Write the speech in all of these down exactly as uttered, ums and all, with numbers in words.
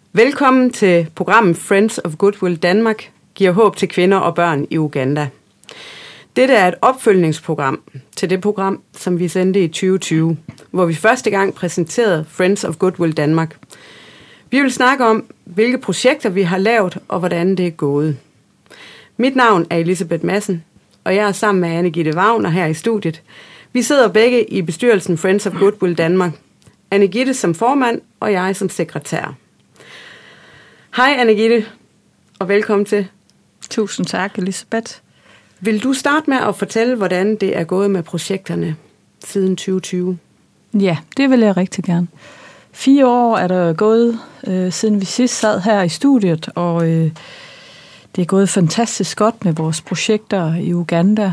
Velkommen til programmet Friends of Goodwill Danmark giver håb til kvinder og børn i Uganda. Dette er et opfølgningsprogram til det program, som vi sendte i tyve tyve, hvor vi første gang præsenterede Friends of Goodwill Danmark. Vi vil snakke om, hvilke projekter vi har lavet og hvordan det er gået. Mit navn er Elisabeth Madsen, og jeg er sammen med Anne-Gitte Wagner her i studiet. Vi sidder begge i bestyrelsen Friends of Goodwill Danmark. Anne-Gitte som formand, og jeg som sekretær. Hej Anne-Gitte, og velkommen til. Tusind tak, Elisabeth. Vil du starte med at fortælle, hvordan det er gået med projekterne siden tyve tyve? Ja, det vil jeg rigtig gerne. Fire år er der gået, øh, siden vi sidst sad her i studiet, og øh, det er gået fantastisk godt med vores projekter i Uganda.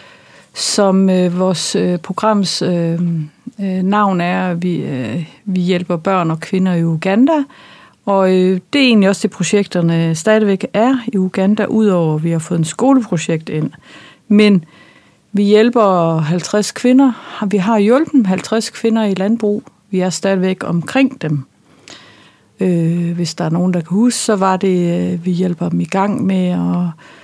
Som øh, vores øh, programs øh, øh, navn er, vi, øh, vi hjælper børn og kvinder i Uganda. Og øh, det er egentlig også det, projekterne stadigvæk er i Uganda, udover at vi har fået en skoleprojekt ind. Men vi hjælper halvtreds kvinder. Vi har hjulpet halvtreds kvinder i landbrug. Vi er stadigvæk omkring dem. Øh, hvis der er nogen, der kan huske, så var det, øh, vi hjælper dem i gang med at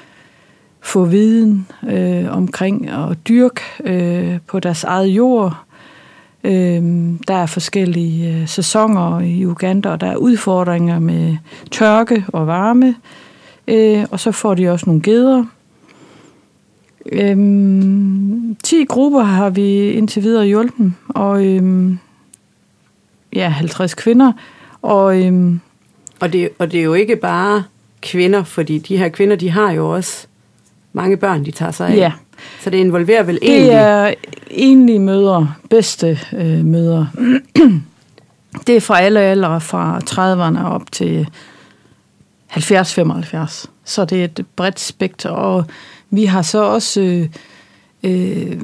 få viden øh, omkring at dyrke øh, på deres eget jord. Øh, der er forskellige øh, sæsoner i Uganda, og der er udfordringer med tørke og varme. Øh, og så får de også nogle geder. Øh, ti grupper har vi indtil videre hjulpet, og øh, ja, halvtreds kvinder. Og, øh, og, det, og det er jo ikke bare kvinder, fordi de her kvinder, de har jo også mange børn, de tager sig af. Ja. Så det involverer vel egentlig... Det er enlige mødre, bedste øh, mødre. Det er fra alle aldre, fra trediverne op til halvfjerds til femoghalvfjerds. Så det er et bredt spekter, og vi har så også øh, øh,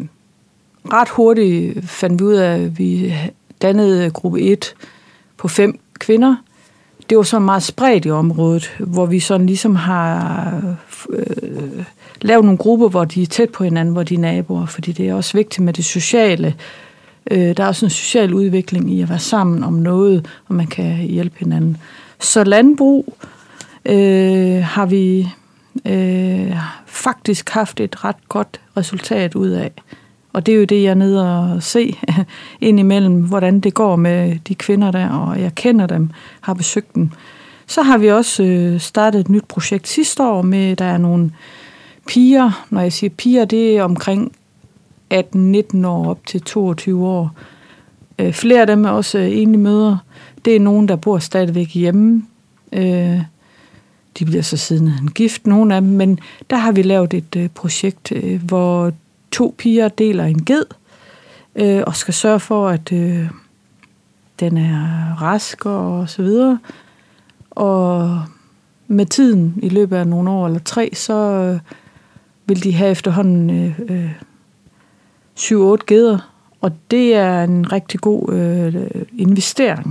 ret hurtigt fandt vi ud af, at vi dannede gruppe et på fem kvinder. Det var så meget spredt i området, hvor vi sådan ligesom har øh, lavet nogle grupper, hvor de er tæt på hinanden, hvor de er naboer, fordi det er også vigtigt med det sociale. Øh, der er også en social udvikling i at være sammen om noget, og man kan hjælpe hinanden. Så landbrug øh, har vi øh, faktisk haft et ret godt resultat ud af. Og det er jo det, jeg er nede og se indimellem, hvordan det går med de kvinder der, og jeg kender dem, har besøgt dem. Så har vi også øh, startet et nyt projekt sidste år med, der er nogle piger. Når jeg siger piger, det er omkring atten nitten år op til toogtyve år. Øh, flere af dem er også øh, enlige mødre. Det er nogen, der bor stadigvæk hjemme. Øh, de bliver så siden en gift, nogle af dem. Men der har vi lavet et øh, projekt, øh, hvor to piger deler en ged, øh, og skal sørge for, at øh, den er rask og så videre. Og med tiden, i løbet af nogle år eller tre, så øh, vil de have efterhånden øh, øh, syv otte geder, og det er en rigtig god øh, investering.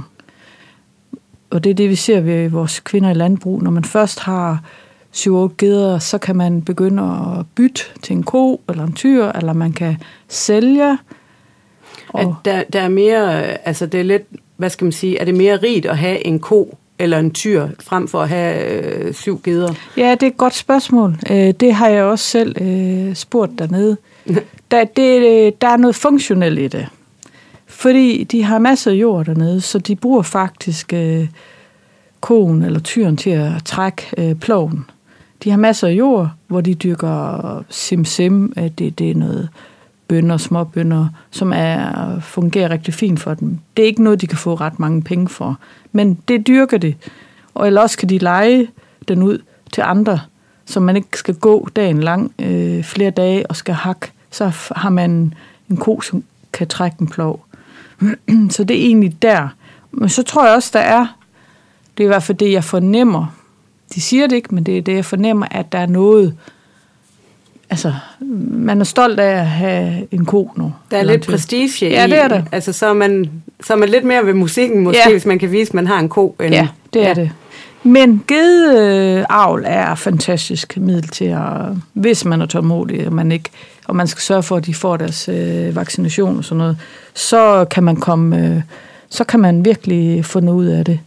Og det er det, vi ser ved vores kvinder i landbrug. Når man først har syv otte geder, så kan man begynde at bytte til en ko eller en tyr, eller man kan sælge. Og der, der er mere, altså det er lidt, hvad skal man sige, er det mere rigt at have en ko eller en tyr, frem for at have øh, syv geder? Ja, det er et godt spørgsmål. Det har jeg også selv øh, spurgt dernede. Der, det, der er noget funktionelt i det. Fordi de har masser af jord dernede, så de bruger faktisk øh, koen eller tyren til at trække øh, ploven. De har masser af jord, hvor de dyrker sim-sim, det, det er noget bønner, små bønner, som er, fungerer rigtig fint for dem. Det er ikke noget, de kan få ret mange penge for, men det dyrker de. Og ellers kan de leje den ud til andre, så man ikke skal gå dagen lang, øh, flere dage og skal hakke. Så har man en ko, som kan trække en plov. Så det er egentlig der. Men så tror jeg også, der er, det er i hvert fald det, jeg fornemmer. De siger det ikke, men det er det, jeg fornemmer, at der er noget. Altså, man er stolt af at have en ko nu. Der er lidt prestige i. Ja, det er det. Altså, så er man, så er man lidt mere ved musikken, måske, ja, hvis man kan vise, at man har en ko. End, ja, det er ja. det. Men gedeavl er fantastisk middel til at, hvis man er tålmodig, og man ikke, og man skal sørge for, at de får deres øh, vaccination og sådan noget, så kan man komme, øh, så kan man virkelig få noget ud af det.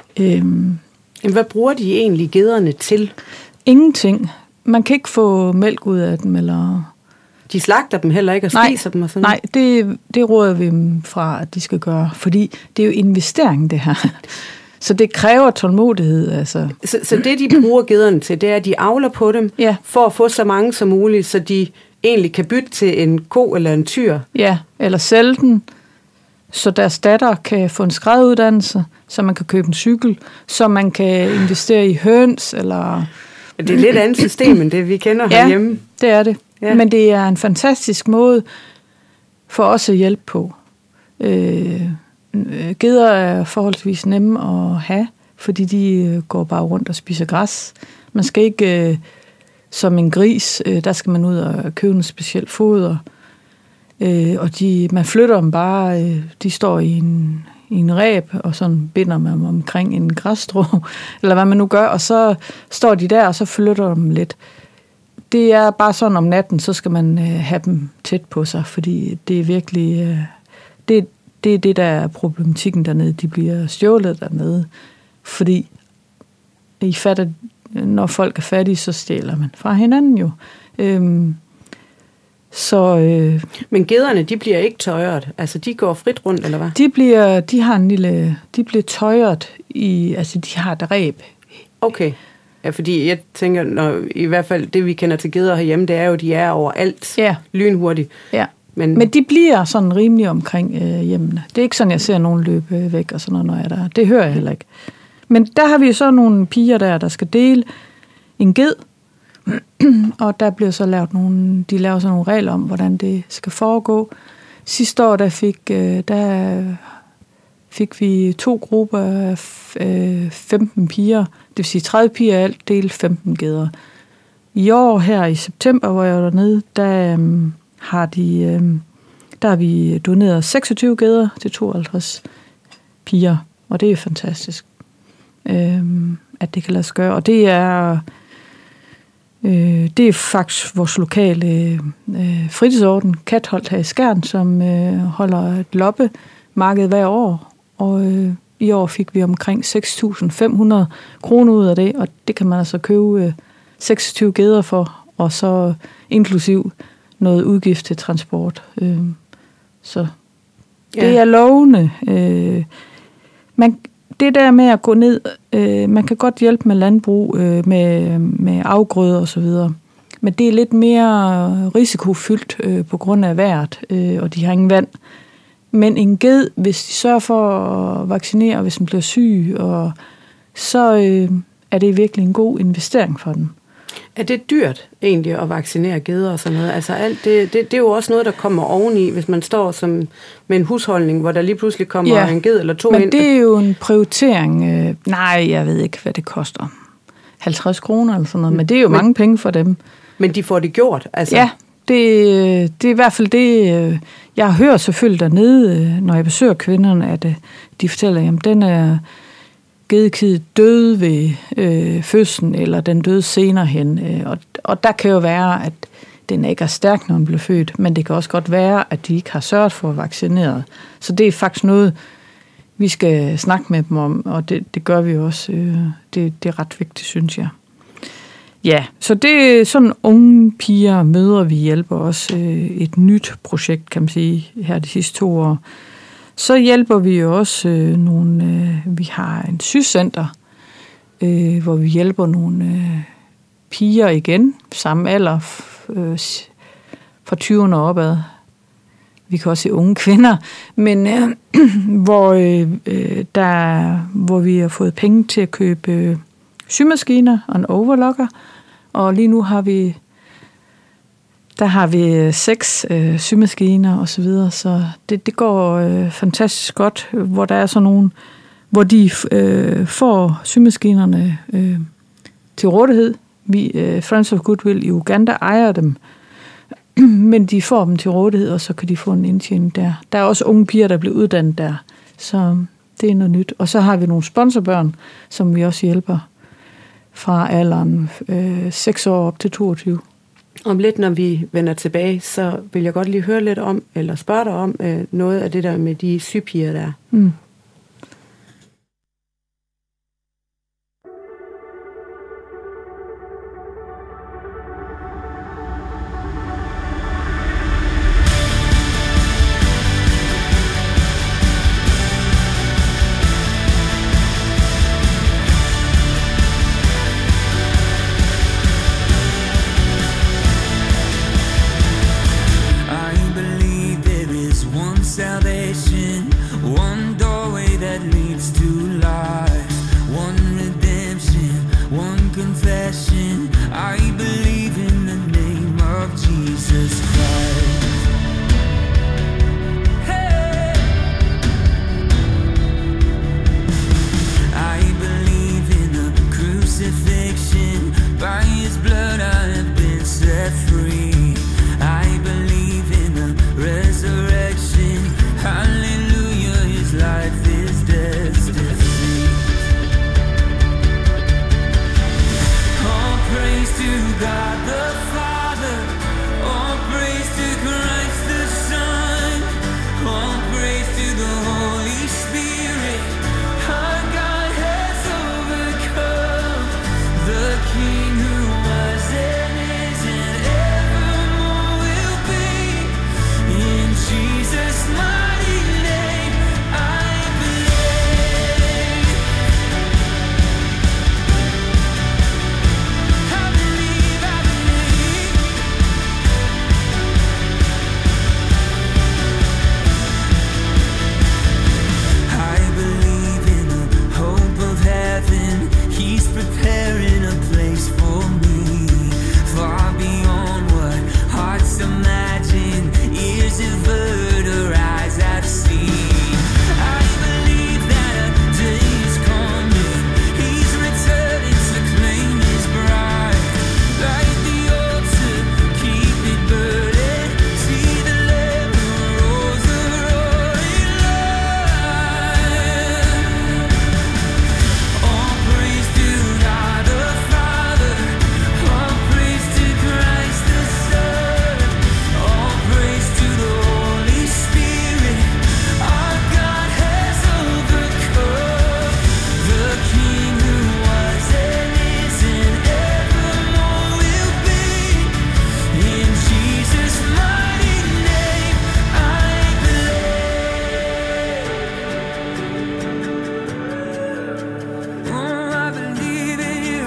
Øhm, Men hvad bruger de egentlig gederne til? Ingenting. Man kan ikke få mælk ud af dem, eller... De slagter dem heller ikke og nej, spiser dem og sådan? Nej, det, det råder vi dem fra, at de skal gøre, fordi det er jo investering, det her. Så det kræver tålmodighed, altså. Så, så det, de bruger gederne til, det er, at de avler på dem, ja. for at få så mange som muligt, så de egentlig kan bytte til en ko eller en tyr? Ja, eller sælge den, så deres datter kan få en skrædderuddannelse, så man kan købe en cykel, så man kan investere i høns, eller... Det er et lidt andet system, end det, vi kender ja, herhjemme. det er det. Ja. Men det er en fantastisk måde for os at hjælpe på. Øh, geder er forholdsvis nemme at have, fordi de går bare rundt og spiser græs. Man skal ikke, øh, som en gris, øh, der skal man ud og købe en speciel foder. Øh, og de, man flytter dem bare, øh, de står i en, i en ræb, og sådan binder man dem omkring en græsstrå, eller hvad man nu gør, og så står de der, og så flytter dem lidt. Det er bare sådan om natten, så skal man øh, have dem tæt på sig, fordi det er virkelig, øh, det, det er det, der er problematikken dernede. De bliver stjålet dernede, fordi I fatter, når folk er fattige, så stjæler man fra hinanden jo. Øhm, så, øh, Men gederne, de bliver ikke tøjret, altså de går frit rundt, eller hvad? De bliver, de har en lille, de bliver tøjret i, altså de har et reb. Okay. Ja, fordi jeg tænker, når, i hvert fald det, vi kender til geder herhjemme, det er jo, de er overalt ja. lynhurtigt. Ja. Men, Men de bliver sådan rimelig omkring øh, hjemmene. Det er ikke sådan, jeg ser nogen løbe væk og sådan noget, når jeg er der. Det hører jeg heller ikke. Men der har vi jo så nogle piger der, der skal dele en ged, og der bliver så lavet nogle, de laver så nogle regler om, hvordan det skal foregå. Sidste år, der fik, øh, der fik vi to grupper af øh, femten piger, det vil sige tredive piger alt, delt femten geder. I år her i september, hvor jeg var dernede, der øh, har de, øh, der har vi doneret seksogtyve geder til tooghalvtreds piger, og det er fantastisk, øh, at det kan lade sig gøre. Og det er, øh, det er faktisk vores lokale øh, fritidsorden, Katholt her i Skjern, som øh, holder et loppemarked hver år. Og øh, i år fik vi omkring seks tusind fem hundrede kroner ud af det, og det kan man altså købe øh, seksogtyve geder for, og så inklusiv noget udgift til transport. Øh, så ja. Det er lovende. Øh, man, det der med at gå ned, øh, man kan godt hjælpe med landbrug, øh, med, med afgrøder og så videre, men det er lidt mere risikofyldt øh, på grund af vejret, øh, og de har ingen vand. Men en ged, hvis de sørger for at vaccinere, hvis den bliver syg, og så øh, er det virkelig en god investering for den. Er det dyrt egentlig at vaccinere geder og sådan noget? Altså alt det, det, det er jo også noget, der kommer oveni, hvis man står som med en husholdning, hvor der lige pludselig kommer ja, en ged eller to men ind. Det er jo en prioritering. Øh, nej, jeg ved ikke, hvad det koster. halvtreds kroner eller sådan noget, men det er jo men, mange penge for dem. Men de får det gjort, altså? Ja, det, det er i hvert fald det, jeg hører selvfølgelig dernede, når jeg besøger kvinderne, at de fortæller, at den er gedekid døde ved øh, fødslen, eller den døde senere hen. Øh, og, og der kan jo være, at den ikke er stærk, når den bliver født, men det kan også godt være, at de ikke har sørget for at vaccinere. Så det er faktisk noget, vi skal snakke med dem om, og det, det gør vi også. Øh, det, det er ret vigtigt, synes jeg. Ja, så det er sådan unge piger, mødre, vi hjælper også øh, et nyt projekt, kan man sige, her de sidste to år. Så hjælper vi jo også øh, nogle, øh, vi har en sygecenter, øh, hvor vi hjælper nogle øh, piger igen, samme alder, øh, fra tyverne opad. Vi kan også se unge kvinder, men øh, hvor, øh, der, hvor vi har fået penge til at købe øh, symaskiner og en overlocker, og lige nu har vi Der har vi seks øh, symaskiner og så videre, så det, det går øh, fantastisk godt, hvor der er sådan nogle, hvor de øh, får symaskinerne øh, til rådighed. Vi, øh, Friends of Goodwill i Uganda ejer dem, men de får dem til rådighed, og så kan de få en indtjening der. Der er også unge piger, der bliver uddannet der, så det er noget nyt. Og så har vi nogle sponsorbørn, som vi også hjælper fra alderen øh, seks år op til toogtyve. Om lidt, når vi vender tilbage, så vil jeg godt lige høre lidt om, eller spørge dig om, øh, noget af det der med de sygepiger der. Mm. new life, one redemption, one confession. I believe in the name of Jesus Christ. Hey! I believe in the crucifixion. By His blood I have been set free. I believe in the resurrection. Hallelujah, His life is death's defeat. All praise to God the Father. All praise to Christ the Son. All praise to the Holy Spirit. Our God has overcome. The King who was and is and evermore will be. In Jesus' mighty name I believe. I believe, I believe. I believe in the hope of heaven. He's preparing a place for me, far beyond what hearts imagine, ears have heard, or eyes have seen. I believe that a day is coming. He's returning to claim His bride. Light the altar, keep it burning. See the Lamb who rose a roaring lion. All praise to God the Father. All praise to Christ the Son. All praise to the Holy Spirit. Our God has overcome. The King who was and is and evermore will be. In Jesus' mighty name I believe. Oh, I believe in You.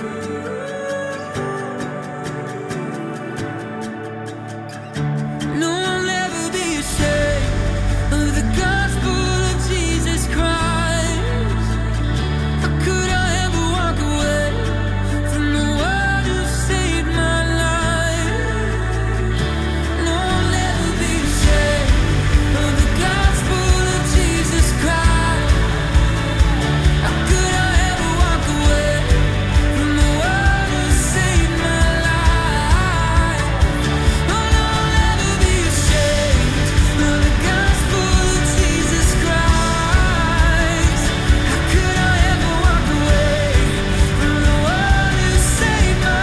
No, I'll never be ashamed of the gospel of Jesus Christ. How could I ever walk away from the one who saved my life? No, I'll never be ashamed of the gospel of Jesus Christ. How could I ever walk away from the one who saved my life? Oh, no, I'll never be ashamed of the gospel of Jesus Christ. How could I ever walk away from the one who saved my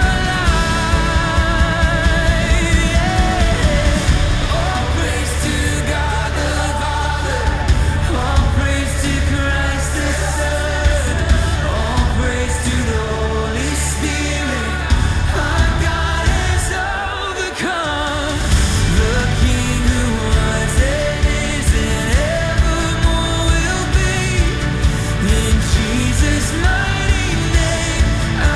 life? Yeah. All praise to God the Father. All praise to Christ the Son. All praise to the Holy Spirit. Our God has overcome. The King who was and is and evermore will be. In Jesus' mighty name I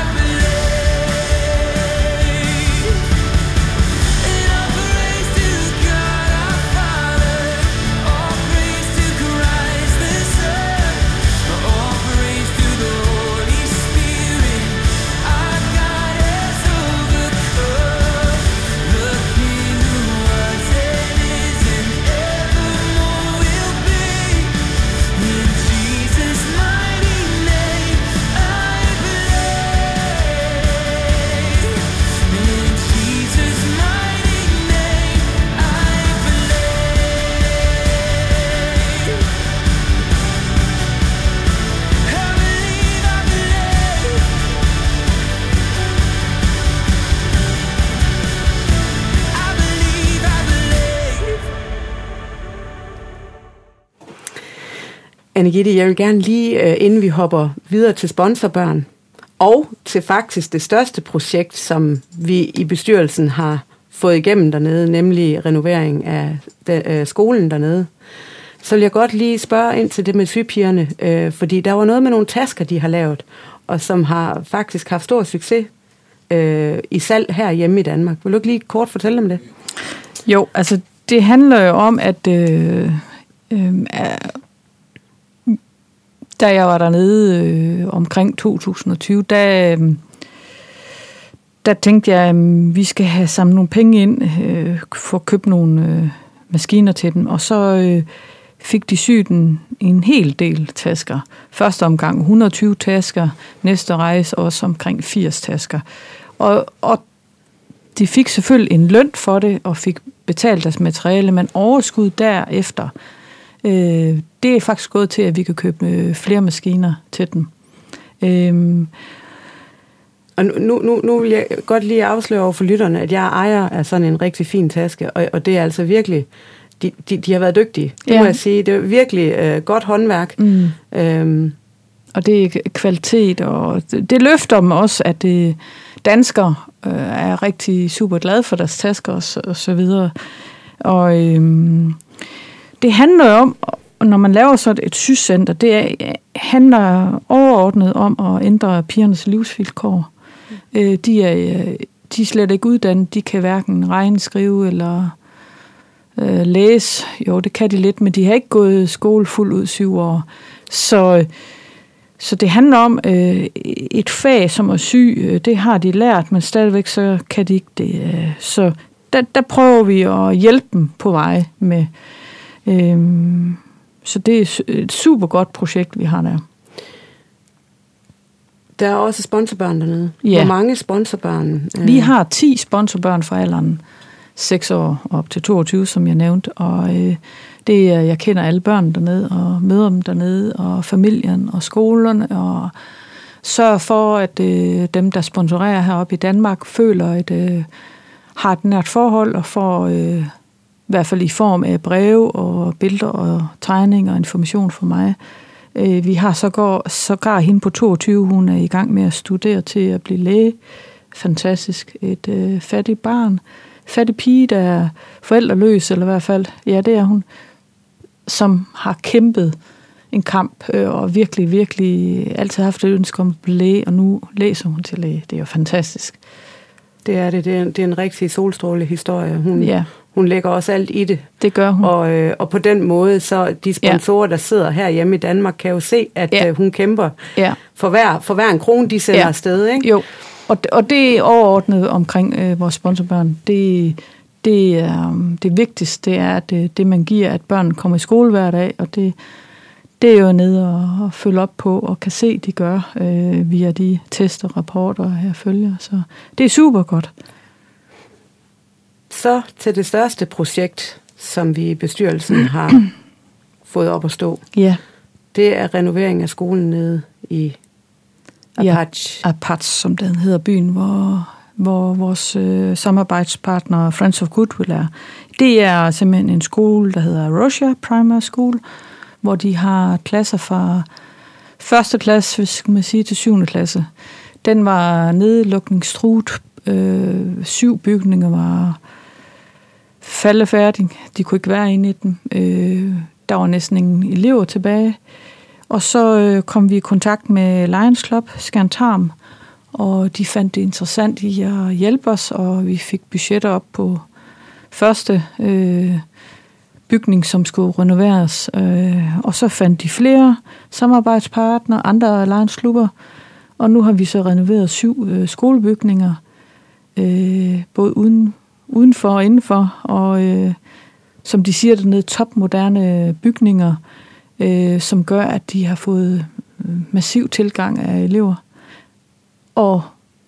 believe. And all praise to God our Father. All praise to Christ the Son. All praise to the Holy Spirit. Our God has overcome. The King who was and is and evermore will be. In Jesus' mighty name I believe. In Jesus' mighty name I believe. I believe, I believe. I believe, I believe. Anne-Gitte, jeg vil gerne lige, øh, inden vi hopper videre til sponsorbørn, og til faktisk det største projekt, som vi i bestyrelsen har fået igennem dernede, nemlig renovering af de, øh, skolen dernede, så vil jeg godt lige spørge ind til det med sygepigerne, øh, fordi der var noget med nogle tasker, de har lavet, og som har faktisk haft stor succes øh, i salg herhjemme i Danmark. Vil du ikke lige kort fortælle om det? Jo, altså det handler jo om, at øh, øh, Da jeg var dernede øh, omkring to tusind og tyve, der, øh, der tænkte jeg, at vi skal have samlet nogle penge ind, øh, for at købe nogle øh, maskiner til dem, og så øh, fik de syet en, en hel del tasker. Første omgang et hundrede og tyve tasker, næste rejse også omkring firs tasker. Og, og de fik selvfølgelig en løn for det, og fik betalt deres materiale, men overskud derefter, øh, det er faktisk gået til, at vi kan købe flere maskiner til dem. Øh, Og nu, nu, nu vil jeg godt lige afsløre over for lytterne, at jeg ejer af sådan en rigtig fin taske, og, og det er altså virkelig, de, de, de har været dygtige, det ja. må jeg sige. Det er virkelig øh, godt håndværk. Mm. Øhm. Og det er kvalitet, og det, det løfter dem også, at det, danskere øh, er rigtig super glade for deres tasker og så, og så videre. Og øhm, det handler jo om, når man laver sådan et syscenter, det er, handler overordnet om at ændre pigernes livsvilkår. Mm. De er, de er slet ikke uddannet, de kan hverken regne, skrive eller øh, læse. Jo, det kan de lidt, men de har ikke gået skole fuldt ud syv år. Så, så det handler om øh, et fag som at sy, det har de lært, men stadigvæk så kan de ikke det. Så der, der prøver vi at hjælpe dem på vej med. Øh, så det er et super godt projekt, vi har der. Der er også sponsorbørn dernede. Ja. Hvor mange sponsorbørn? Vi har ti sponsorbørn fra alderen seks år op til toogtyve, som jeg nævnte. Og øh, det er, jeg kender alle børn dernede, og møder dem dernede, og familien, og skolerne, og sørger for, at øh, dem, der sponsorerer heroppe i Danmark, føler, at øh, har et nært forhold, og får øh, i hvert fald i form af breve, og billeder, og tegninger, og information for mig. Vi har sågar, sågar hende på toogtyve, hun er i gang med at studere til at blive læge. Fantastisk. Et øh, fattigt barn. Fattig pige, der er forældreløs, eller i hvert fald, ja, det er hun, som har kæmpet en kamp, øh, og virkelig, virkelig altid haft et ønske om at blive læge, og nu læser hun til læge. Det er jo fantastisk. Det er det. Det er en, det er en rigtig solstråle historie. Hun, ja. hun lægger også alt i det. Det gør hun. Og, øh, og på den måde, så de sponsorer, ja. der sidder her hjemme i Danmark, kan jo se, at ja. øh, hun kæmper ja. for, hver, for hver en krone, de sender ja. afsted. Ikke? Jo, og, og det er overordnet omkring øh, vores sponsorbørn. Det, det, er, det vigtigste, det er, at det, det man giver, at børn kommer i skole hver dag, og det, det er jo nede og, og følge op på, og kan se, de gør øh, via de test og rapporter, jeg følger. Så det er super godt. Så til det største projekt, som vi i bestyrelsen har fået op at stå. Ja. Det er renovering af skolen nede i Apache. Ja, Apache, som den hedder byen, hvor, hvor vores øh, samarbejdspartner Friends of Goodwill er. Det er simpelthen en skole, der hedder Russia Primary School, hvor de har klasser fra første klasse, hvis skal man sige, til syvende klasse. Den var nedlukningstruet. Øh, syv bygninger var faldefærdige. De kunne ikke være inde i dem. Øh, der var næsten ingen elever tilbage. Og så øh, kom vi i kontakt med Lions Club, Skjern-Tarm, og de fandt det interessant i at hjælpe os, og vi fik budgetter op på første øh, bygning, som skulle renoveres. Øh, og så fandt de flere samarbejdspartnere, andre Lions Klubber, og nu har vi så renoveret syv øh, skolebygninger, øh, både uden, udenfor og indenfor, og øh, som de siger dernede, topmoderne bygninger, øh, som gør, at de har fået massiv tilgang af elever. Og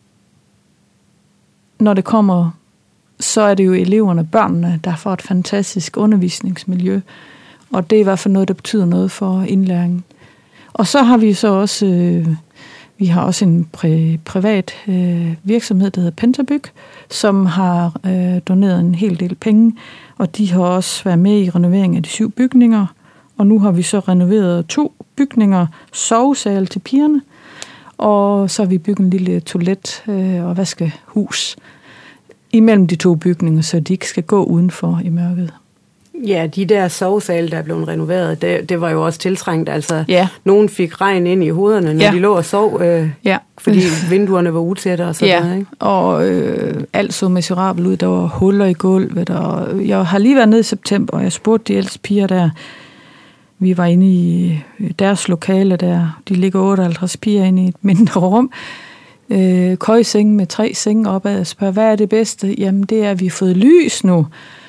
når det kommer, så er det jo eleverne, børnene, der får et fantastisk undervisningsmiljø, og det er i hvert fald noget, der betyder noget for indlæringen. Og så har vi så også... Øh, Vi har også en pri- privat øh, virksomhed, der hedder Pentabyg, som har øh, doneret en hel del penge, og de har også været med i renovering af de syv bygninger, og nu har vi så renoveret to bygninger, sovesal til pigerne, og så har vi bygget en lille toilet øh, og vaskehus imellem de to bygninger, så de ikke skal gå udenfor i mørket. Ja, de der sovesale, der er blevet renoveret, det, det var jo også tiltrængt. Altså, ja. Nogen fik regn ind i hovederne, når ja. de lå og sov, øh, ja. fordi vinduerne var utætte og sådan ja. noget. Ikke? Og øh, alt så miserabelt ud. Der var huller i gulvet. Og jeg har lige været nede i september, og jeg spurgte de ældste piger der, vi var inde i deres lokale der. De ligger otteoghalvtreds piger inde i et mindre rum. Øh, køjeseng med tre senge opad og spørger, hvad er det bedste? Jamen, det er, at vi har fået lys nu.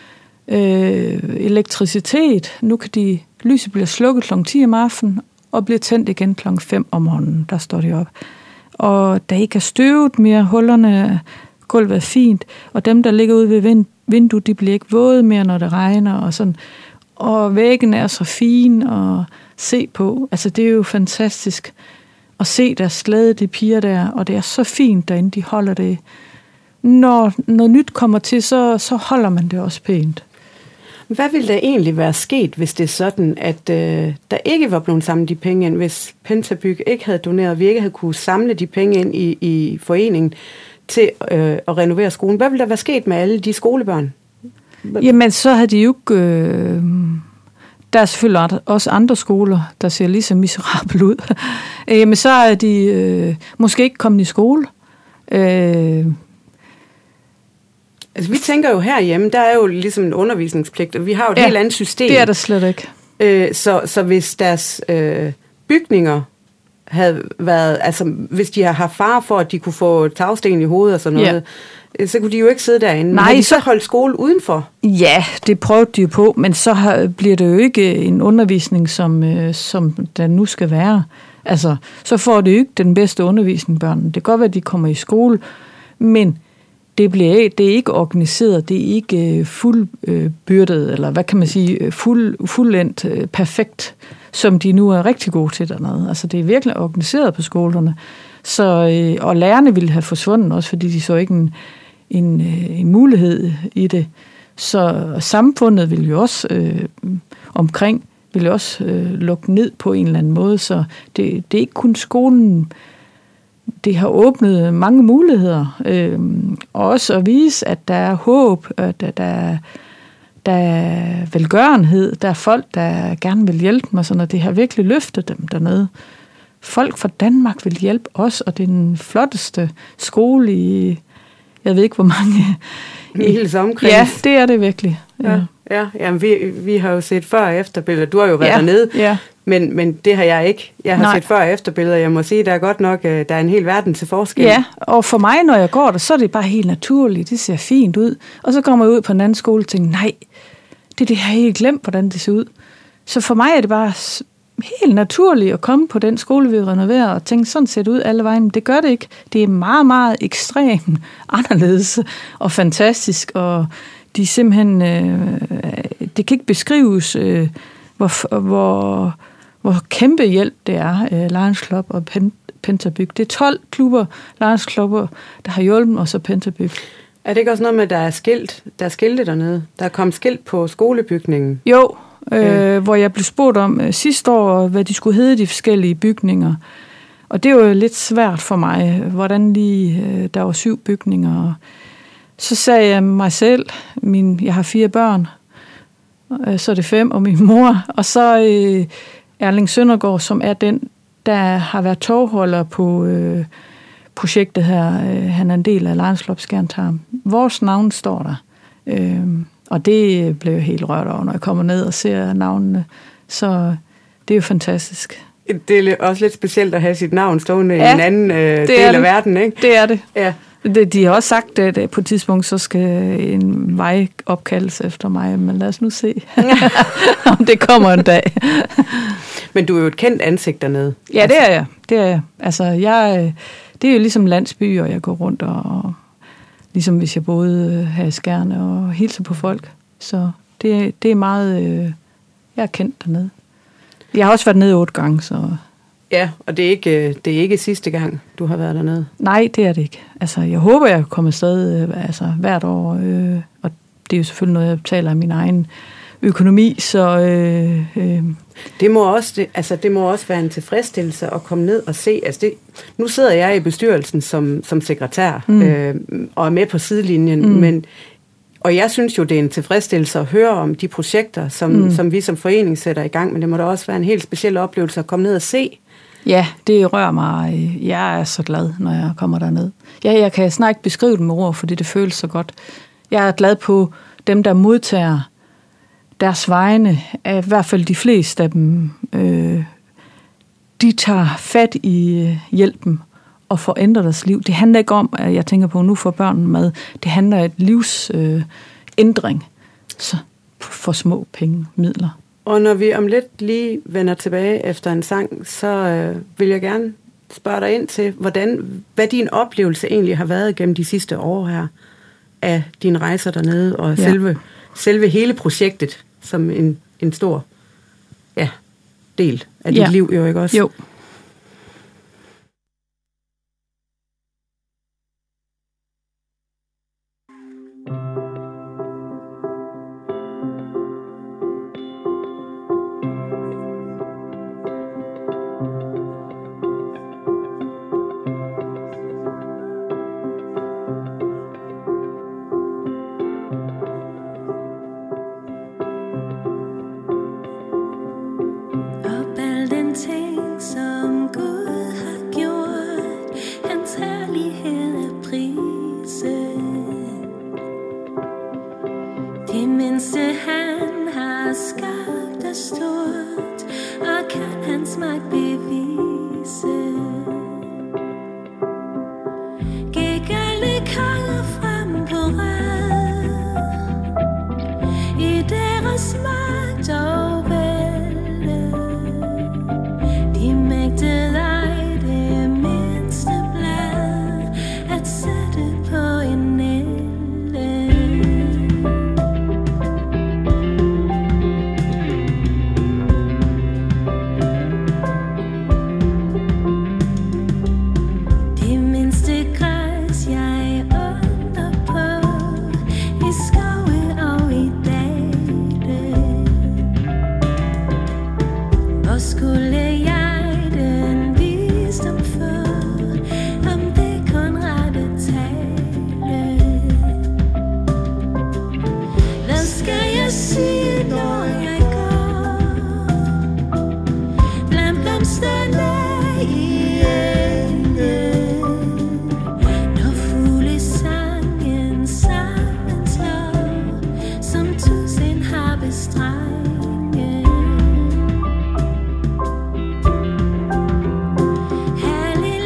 Øh, elektricitet. Nu kan de, lyset bliver slukket klokken ti om aftenen og bliver tændt igen klokken fem om morgenen. Der står de op. Og der ikke er støvet mere, hullerne, gulvet er fint, og dem, der ligger ude ved vinduet, de bliver ikke våde mere, når det regner, og sådan. Og væggen er så fin at se på. Altså, det er jo fantastisk at se der slæde de piger der, og det er så fint derinde, de holder det. Når noget nyt kommer til, så, så holder man det også pænt. Hvad ville der egentlig være sket, hvis det er sådan, at øh, der ikke var blevet samlet de penge ind, hvis Pentabyg ikke havde doneret, vi ikke havde kunne samle de penge ind i, i foreningen til øh, at renovere skolen? Hvad ville der være sket med alle de skolebørn? Jamen, så havde de jo ikke... Øh, der er selvfølgelig også andre skoler, der ser lige så miserable ud. Jamen, så er de øh, måske ikke kommet i skole. Øh, Altså, vi tænker jo herhjemme, der er jo ligesom en undervisningspligt, og vi har jo et ja, helt andet system. Det er der slet ikke. Øh, så, så hvis deres øh, bygninger havde været, altså hvis de har haft fare for, at de kunne få tagsten i hovedet og sådan noget, ja, så kunne de jo ikke sidde derinde. Nej, har de så så holdt skole udenfor? Ja, det prøvede de jo på, men så har, bliver det jo ikke en undervisning, som, øh, som der nu skal være. Altså, så får det jo ikke den bedste undervisning, børnene. Det kan godt være, at de kommer i skole, men det, bliver, det er ikke organiseret, det er ikke fuldbyrdet, eller hvad kan man sige, fuld, fuldendt, perfekt, som de nu er rigtig gode til dernede. Altså, det er virkelig organiseret på skolerne. Så, og lærerne ville have forsvundet også, fordi de så ikke en, en, en mulighed i det. Så samfundet ville jo også øh, omkring, ville også øh, lukke ned på en eller anden måde. Så det, det er ikke kun skolen. Det har åbnet mange muligheder, øh, og også at vise, at der er håb, at der, der, der er velgørenhed, der er folk, der gerne vil hjælpe mig, sådan, og det har virkelig løftet dem dernede. Folk fra Danmark vil hjælpe os, og det er den flotteste skole i, jeg ved ikke hvor mange. I hele omkreds. Ja, det er det virkelig. Ja, ja, ja jamen, vi, vi har jo set før- og efterbilleder. Du har jo været ja, dernede. Ja. Men, men det har jeg ikke. Jeg har Nej. set før- og efterbilleder. Jeg må sige, der er godt nok, der er en hel verden til forskel. Ja, og for mig, når jeg går der, så er det bare helt naturligt. Det ser fint ud. Og så kommer jeg ud på en anden skole og tænker, nej, det, det har jeg helt glemt, hvordan det ser ud. Så for mig er det bare helt naturligt at komme på den skole, vi renoverer, og tænke, sådan ser det ud alle vejen. Men det gør det ikke. Det er meget, meget ekstremt anderledes og fantastisk, og de er simpelthen, øh, det kan ikke beskrives, øh, hvor, hvor, hvor kæmpe hjælp det er, øh, Lions Club og Pentabyg. Det er tolv klubber, Lions Klubber, der har hjulpet os og Pentabyg. Er det ikke også noget med, at der er skilt, der er skilte dernede? Der er kommet skilt på skolebygningen? Jo, øh, hvor jeg blev spurgt om øh, sidste år, hvad de skulle hedde, de forskellige bygninger. Og det var jo lidt svært for mig, hvordan lige, øh, der var syv bygninger. Så sagde jeg mig selv, min, jeg har fire børn, øh, så er det fem, og min mor, og så øh, Erling Søndergaard, som er den, der har været tovholder på øh, projektet her. Øh, han er en del af Lions Club Skjerntarm. Vores navn står der. Øh, og det blev jeg helt rørt over, når jeg kommer ned og ser navnene. Så det er jo fantastisk. Det er også lidt specielt at have sit navn stående ja, i en anden øh, del af det. verden, ikke? Det er det. Ja. De har også sagt, at på et tidspunkt, så skal en vej opkaldes efter mig, men lad os nu se, om det kommer en dag. Men du er jo et kendt ansigt dernede. Ja, det er jeg. Det er jeg. Altså, jeg, det er jo ligesom landsby, og jeg går rundt, og ligesom hvis jeg boede her i Skjerne og hilser på folk. Så det, det er meget, jeg er kendt dernede. Jeg har også været nede otte gange, så... Ja, og det er ikke, det er ikke sidste gang, du har været dernede? Nej, det er det ikke. Altså, jeg håber, jeg kommer afsted altså, hvert år, øh, og det er jo selvfølgelig noget, jeg betaler af min egen økonomi, så... Øh, øh. Det må også, det, altså, det må også være en tilfredsstillelse at komme ned og se. Altså det, nu sidder jeg i bestyrelsen som, som sekretær, mm. øh, og er med på sidelinjen, mm. men... Og jeg synes jo, det er en tilfredsstillelse at høre om de projekter, som, mm. som vi som forening sætter i gang, men det må da også være en helt speciel oplevelse at komme ned og se. Ja, det rører mig. Jeg er så glad, når jeg kommer derned. Ja, jeg kan snart ikke beskrive det med ord, fordi det føles så godt. Jeg er glad på dem, der modtager deres vegne, er i hvert fald de fleste af dem, øh, de tager fat i øh, hjælpen og får ændret deres liv. Det handler ikke om, at jeg tænker på, nu får børnene mad. Det handler om et livs øh, ændring så, for små penge, midler. Og når vi om lidt lige vender tilbage efter en sang, så øh, vil jeg gerne spørge dig ind til, hvordan, hvad din oplevelse egentlig har været gennem de sidste år her af dine rejser dernede, og ja. selve, selve hele projektet som en, en stor ja, del af dit ja. liv, jo ikke også? Jo. Halleluja.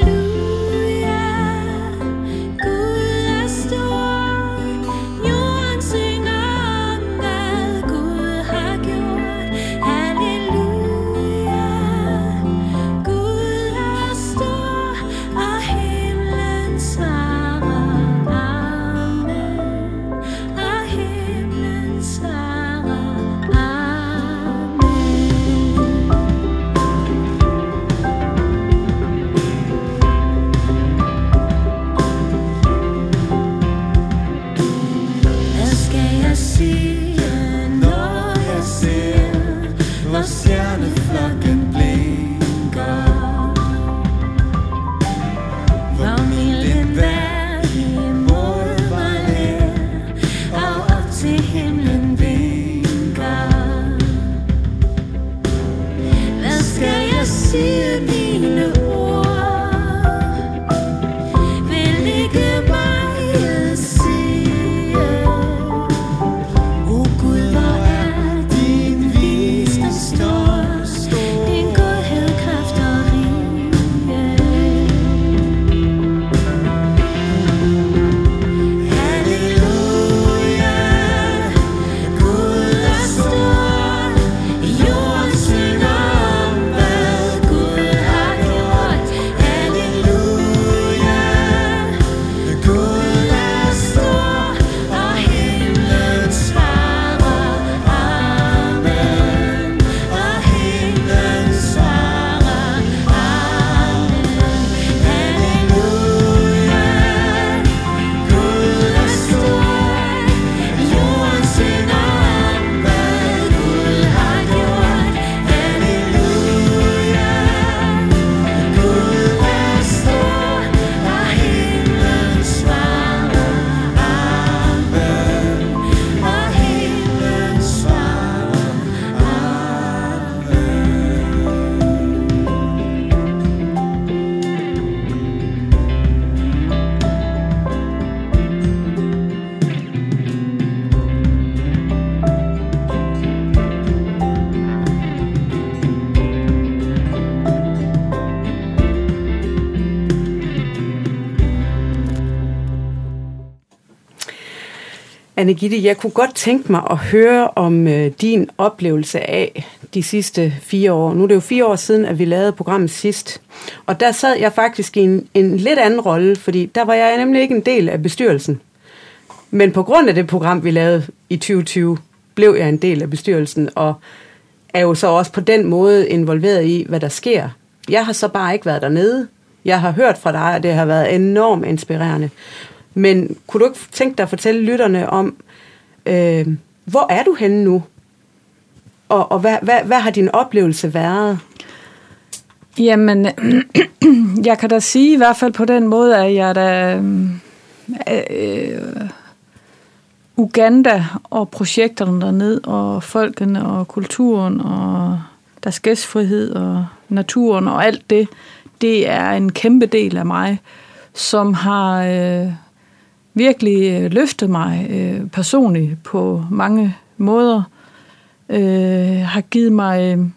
Anne-Gitte, jeg kunne godt tænke mig at høre om øh, din oplevelse af de sidste fire år. Nu er det jo fire år siden, at vi lavede programmet sidst. Og der sad jeg faktisk i en, en lidt anden rolle, fordi der var jeg nemlig ikke en del af bestyrelsen. Men på grund af det program, vi lavede i tyve tyve, blev jeg en del af bestyrelsen, og er jo så også på den måde involveret i, hvad der sker. Jeg har så bare ikke været dernede. Jeg har hørt fra dig, og det har været enormt inspirerende. Men kunne du ikke tænke dig at fortælle lytterne om, øh, hvor er du henne nu? Og, og hvad, hvad, hvad har din oplevelse været? Jamen, jeg kan da sige i hvert fald på den måde, at jeg da øh, Uganda og projekterne dernede, og folkene og kulturen og deres gæstfrihed og naturen og alt det, det er en kæmpe del af mig, som har øh, virkelig løftet mig øh, personligt på mange måder. Øh, har givet mig... Øh,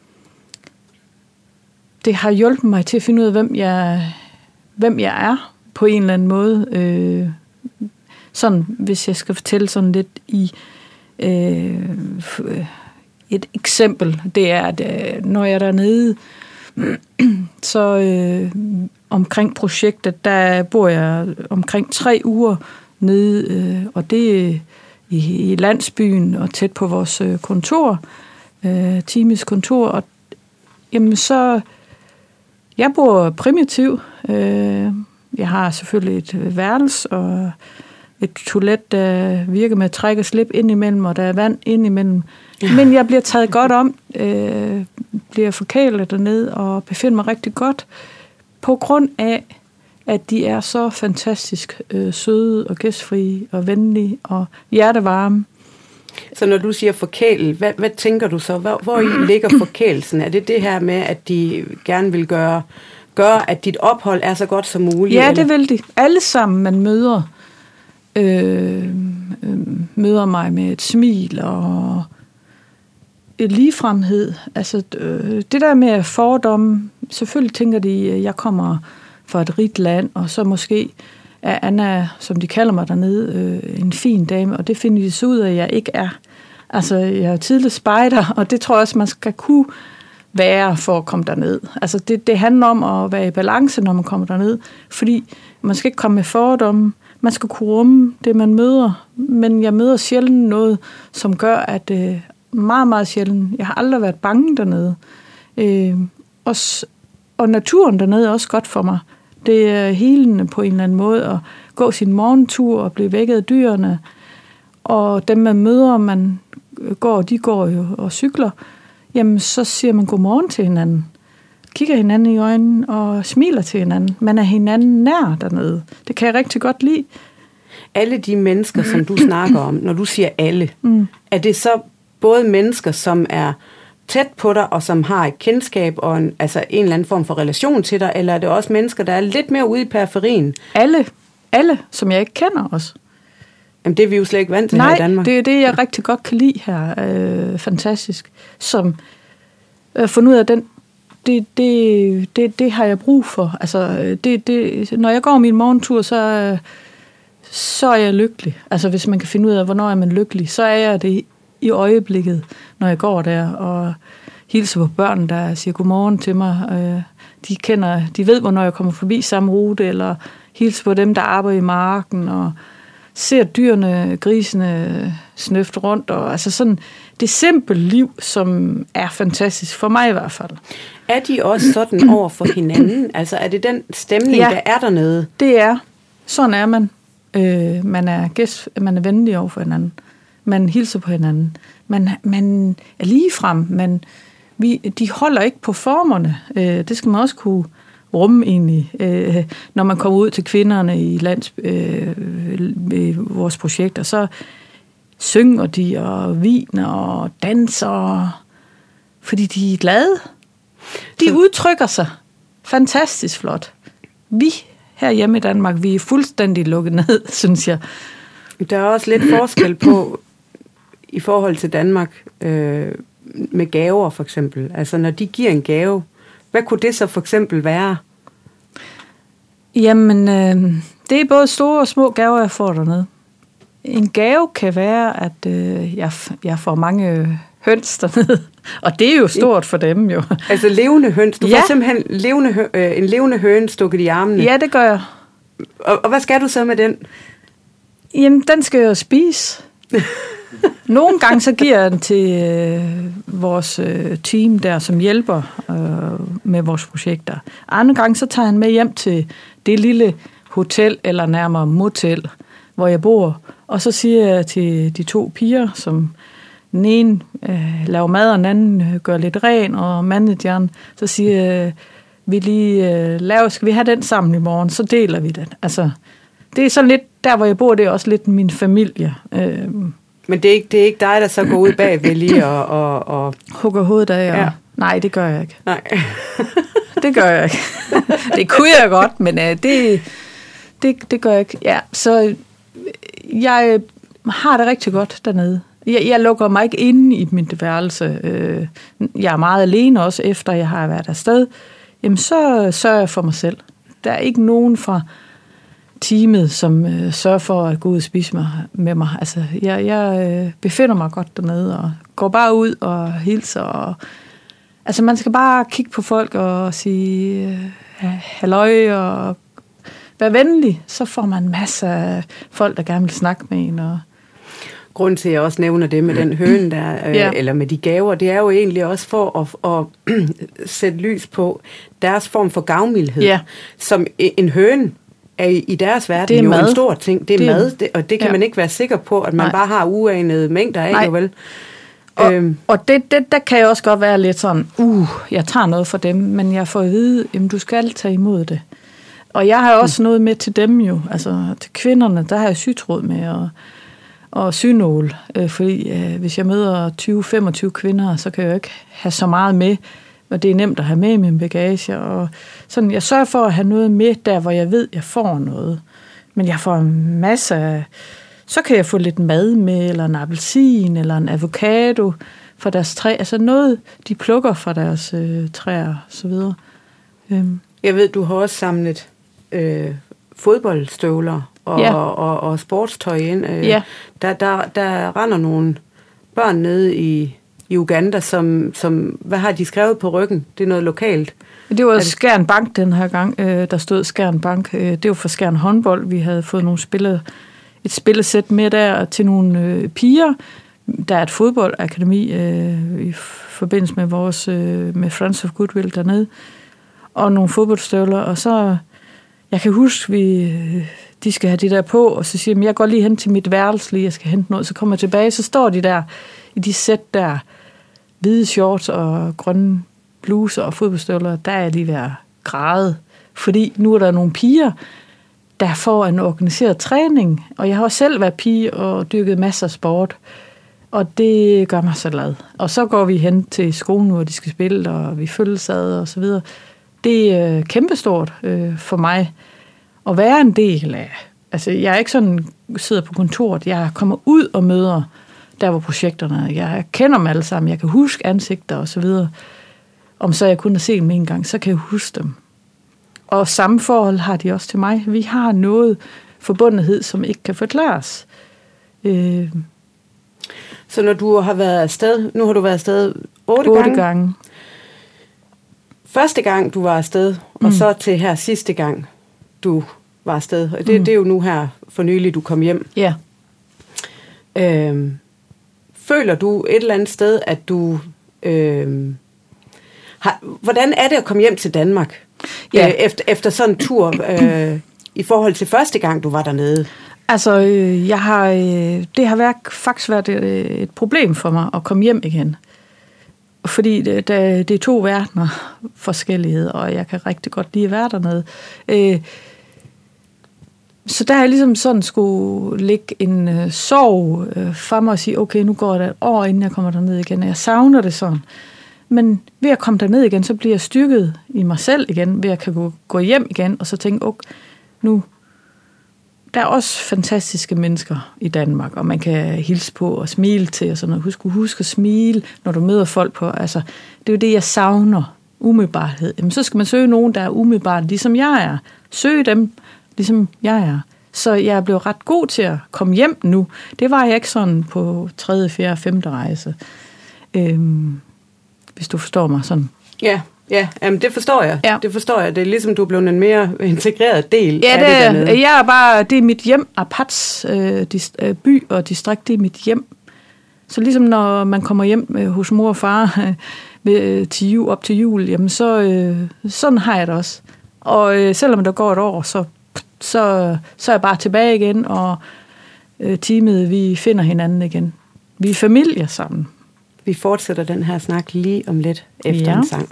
det har hjulpet mig til at finde ud af, hvem jeg, hvem jeg er på en eller anden måde. Øh, sådan, hvis jeg skal fortælle sådan lidt i øh, et eksempel, det er, at øh, når jeg er dernede, så øh, omkring projektet, der bor jeg omkring tre uger nede, øh, og det er i, i landsbyen og tæt på vores øh, kontor, øh, teamets kontor, og jamen så, jeg bor primitivt. Øh, jeg har selvfølgelig et værelse og et toilet, der virker med at trække og slippe ind imellem, og der er vand ind imellem. Men jeg bliver taget godt om, øh, bliver forkælet dernede og befinder mig rigtig godt, på grund af, at de er så fantastisk øh, søde og gæstfrie og venlige og hjertevarme. Så når du siger forkælet, hvad, hvad tænker du så? Hvor, hvor i ligger forkælelsen? Er det det her med, at de gerne vil gøre, gøre, at dit ophold er så godt som muligt? Ja, eller? det vil de. Alle sammen, man møder, øh, øh, møder mig med et smil og et ligefremhed. Altså, øh, det der med fordomme, selvfølgelig tænker de, at jeg kommer fra et rigt land, og så måske er Anna, som de kalder mig dernede, øh, en fin dame, og det finder de så ud af, at jeg ikke er. Altså, jeg er tidligere spejder, og det tror jeg også, man skal kunne være for at komme derned. Altså, det, det handler om at være i balance, når man kommer derned, fordi man skal ikke komme med fordomme, man skal kunne rumme det, man møder, men jeg møder sjældent noget, som gør, at øh, meget, meget sjældent, jeg har aldrig været bange dernede. Øh, og, og naturen dernede er også godt for mig. Det er helende på en eller anden måde at gå sin morgentur og blive vækket af dyrene. Og dem, man møder, man går, de går jo og cykler, jamen så siger man godmorgen til hinanden. Kigger hinanden i øjnene og smiler til hinanden. Man er hinanden nær dernede. Det kan jeg rigtig godt lide. Alle de mennesker, som du snakker om, når du siger alle, mm. er det så både mennesker, som er tæt på dig, og som har et kendskab og en, altså en eller anden form for relation til dig, eller er det også mennesker, der er lidt mere ude i periferien? Alle. Alle, som jeg ikke kender også. Jamen, det er vi jo slet ikke vant til Nej, her i Danmark. Nej, det er det, jeg rigtig godt kan lide her. Øh, fantastisk. Som øh, fundet ud af den, det, det, det, det har jeg brug for. Altså, det, det, når jeg går min morgentur, så, så er jeg lykkelig. Altså, hvis man kan finde ud af, hvornår er man lykkelig, så er jeg det i øjeblikket, når jeg går der og hilser på børn, der siger godmorgen til mig. De kender, de ved, hvornår jeg kommer forbi samme rute, eller hilser på dem, der arbejder i marken, og ser dyrene, grisene snøfte rundt. Og, altså sådan det simple liv, som er fantastisk, for mig i hvert fald. Er de også sådan over for hinanden? Altså er det den stemning, ja, der er dernede? Det er. Sådan er man. Øh, man er gæst, man er venlig over for hinanden. Man hilser på hinanden. Man, man er ligefrem. Man, vi, de holder ikke på formerne. Øh, det skal man også kunne rumme egentlig. Øh, når man kommer ud til kvinderne i lands, øh, vores projekter, så synger de og viner og danser, fordi de er glade. De udtrykker sig fantastisk flot. Vi her hjemme i Danmark, vi er fuldstændig lukket ned, synes jeg. Der er også lidt forskel på i forhold til Danmark øh, med gaver for eksempel. Altså når de giver en gave, hvad kunne det så for eksempel være? Jamen, øh, det er både store og små gaver, jeg får dernede. en gave kan være, at øh, jeg, jeg får mange høns dernede, og det er jo stort for dem jo. Altså levende høns? Du ja. får simpelthen levende hø- øh, en levende høne stukket i armene? Ja, det gør jeg. Og, og hvad skal du så med den? Jamen, den skal jo spise. Nogle gange så giver jeg den til øh, vores øh, team der, som hjælper øh, med vores projekter. Andre gange så tager han med hjem til det lille hotel, eller nærmere motel, hvor jeg bor. Og så siger jeg til de to piger, som den ene øh, laver mad, og den anden øh, gør lidt ren, og manageren, så siger jeg, øh, vi lige øh, laver, skal vi have den sammen i morgen, så deler vi den. Altså, det er sådan lidt, der hvor jeg bor, det er også lidt min familie. Øh, Men det er, ikke, det er ikke dig, der så går ud bagved lige og... og, og... hugger hovedet af, og... Ja. Nej, det gør jeg ikke. Nej. Det gør jeg ikke. Det kunne jeg godt, men øh, det, det, det gør jeg ikke. Ja, så jeg har det rigtig godt dernede. Jeg, jeg lukker mig ikke inde i mit værelse. Øh, jeg er meget alene også, efter jeg har været afsted. Jamen, så sørger jeg for mig selv. Der er ikke nogen fra teamet, som øh, sørger for at gå ud og spise mig, med mig. Altså, jeg, jeg øh, befinder mig godt dernede, og går bare ud og hilser. Og, altså, man skal bare kigge på folk og sige øh, halløj og være venlig. Så får man masser af folk, der gerne vil snakke med en. Og Grunden til, at jeg også nævner det med den høne der, øh, ja. eller med de gaver, det er jo egentlig også for at, at sætte lys på deres form for gavmildhed. Ja. Som en høne er i deres verden jo mad. en stor ting. Det er det, mad, det, og det kan ja. man ikke være sikker på, at man Nej. bare har uanede mængder af, Nej. jo vel? Og, øhm. og det, det, der kan jeg også godt være lidt sådan, uh, jeg tager noget for dem, men jeg får at vide, jamen du skal tage imod det. Og jeg har også mm. noget med til dem jo, altså til kvinderne, der har jeg sytråd med, og og synål, øh, fordi øh, hvis jeg møder tyve til femogtyve kvinder, så kan jeg jo ikke have så meget med, og det er nemt at have med i min bagage, og sådan, jeg sørger for at have noget med der, hvor jeg ved, jeg får noget, men jeg får en masse af, så kan jeg få lidt mad med, eller en appelsin, eller en avocado fra deres træ, altså noget, de plukker fra deres øh, træer, og så videre. Øhm. Jeg ved, du har også samlet øh, fodboldstøvler, Og, ja. og, og, og sportstøj ind. Øh, ja. der, der, der render nogle børn nede i, i Uganda, som, som, hvad har de skrevet på ryggen? Det er noget lokalt. Det var det... Skjern Bank den her gang, øh, der stod Skjern Bank. Øh, det var for Skjern håndbold. Vi havde fået nogle spillere, et spillesæt med der til nogle øh, piger. Der er et fodboldakademi øh, i forbindelse med vores øh, med Friends of Goodwill dernede. Og nogle fodboldstøvler. Og så, jeg kan huske, vi... Øh, de skal have de der på, og så siger de, jeg går lige hen til mit værelse lige, jeg skal hente noget, så kommer jeg tilbage, så står de der i de sæt der, hvide shorts og grønne bluser og fodboldstøvler, der er jeg lige ved at græde, fordi nu er der nogle piger, der får en organiseret træning, og jeg har også selv været pige og dyrket masser af sport, og det gør mig så glad. Og så går vi hen til skolen, hvor de skal spille, og vi følges ad og så videre. Det er kæmpestort øh, for mig, at være en del af. Altså, jeg er ikke sådan, sidder på kontoret. Jeg kommer ud og møder der, hvor projekterne er. Jeg kender dem alle sammen. Jeg kan huske ansigter og så videre. Om så jeg kun har set dem en gang, så kan jeg huske dem. Og samme forhold har de også til mig. Vi har noget forbundethed, som ikke kan forklares. Øh, så når du har været afsted, nu har du været afsted otte, otte gange. gange. Første gang, du var afsted, mm. og så til her sidste gang, du var afsted. Og det, mm. det er jo nu her for nylig, du kom hjem. Ja. Øhm, føler du et eller andet sted, at du... Øhm, har, hvordan er det at komme hjem til Danmark? Ja. Øh, efter, efter sådan en tur, øh, i forhold til første gang, du var dernede? Altså, øh, jeg har, øh, det har været, faktisk været et, et problem for mig at komme hjem igen. Fordi det, det, det er to verdener forskellighed, og jeg kan rigtig godt lide at være dernede. Øh, så der har jeg ligesom sådan skulle lægge en øh, sorg øh, for mig og sige, okay, nu går det et år, inden jeg kommer derned igen, og jeg savner det sådan. Men ved at komme derned igen, så bliver jeg styrket i mig selv igen, ved at jeg kan gå, gå hjem igen, og så tænke, okay, nu, der er også fantastiske mennesker i Danmark, og man kan hilse på og smile til, og sådan noget. Husk, husk at smile, når du møder folk på, altså, det er jo det, jeg savner, umiddelbarhed. Jamen, så skal man søge nogen, der er umiddelbart, ligesom jeg er. Søg dem, ligesom jeg er. Så jeg blev ret god til at komme hjem nu. Det var jeg ikke sådan på tredje, fjerde, femte rejse. Øhm, hvis du forstår mig sådan. Ja, ja, jamen det forstår jeg. Ja. Det forstår jeg. Det er ligesom, du er blevet en mere integreret del Ja, af det, det dernede. jeg er bare, det er mit hjem. Apats øh, dist, øh, by og distrikt, det er mit hjem. Så ligesom når man kommer hjem øh, hos mor og far øh, ved, til jul, op til jul, jamen så øh, sådan har jeg det også. Og øh, selvom der går et år, så, så, så er jeg bare tilbage igen, og øh, teamet, vi finder hinanden igen. Vi er familie sammen. Vi fortsætter den her snak lige om lidt efter Ja. en sang.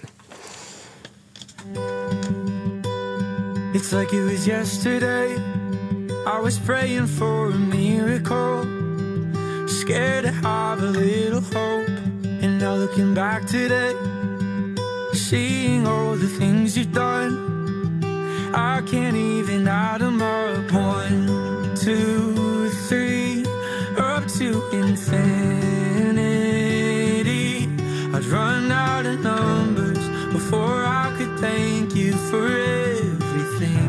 It's like it was yesterday. I was praying for a miracle, scared to have a little hope. And now looking back today, seeing all the things you've done, I can't even add them up. One, two, three, up to infinity. I'd run out of numbers before I could thank you for everything.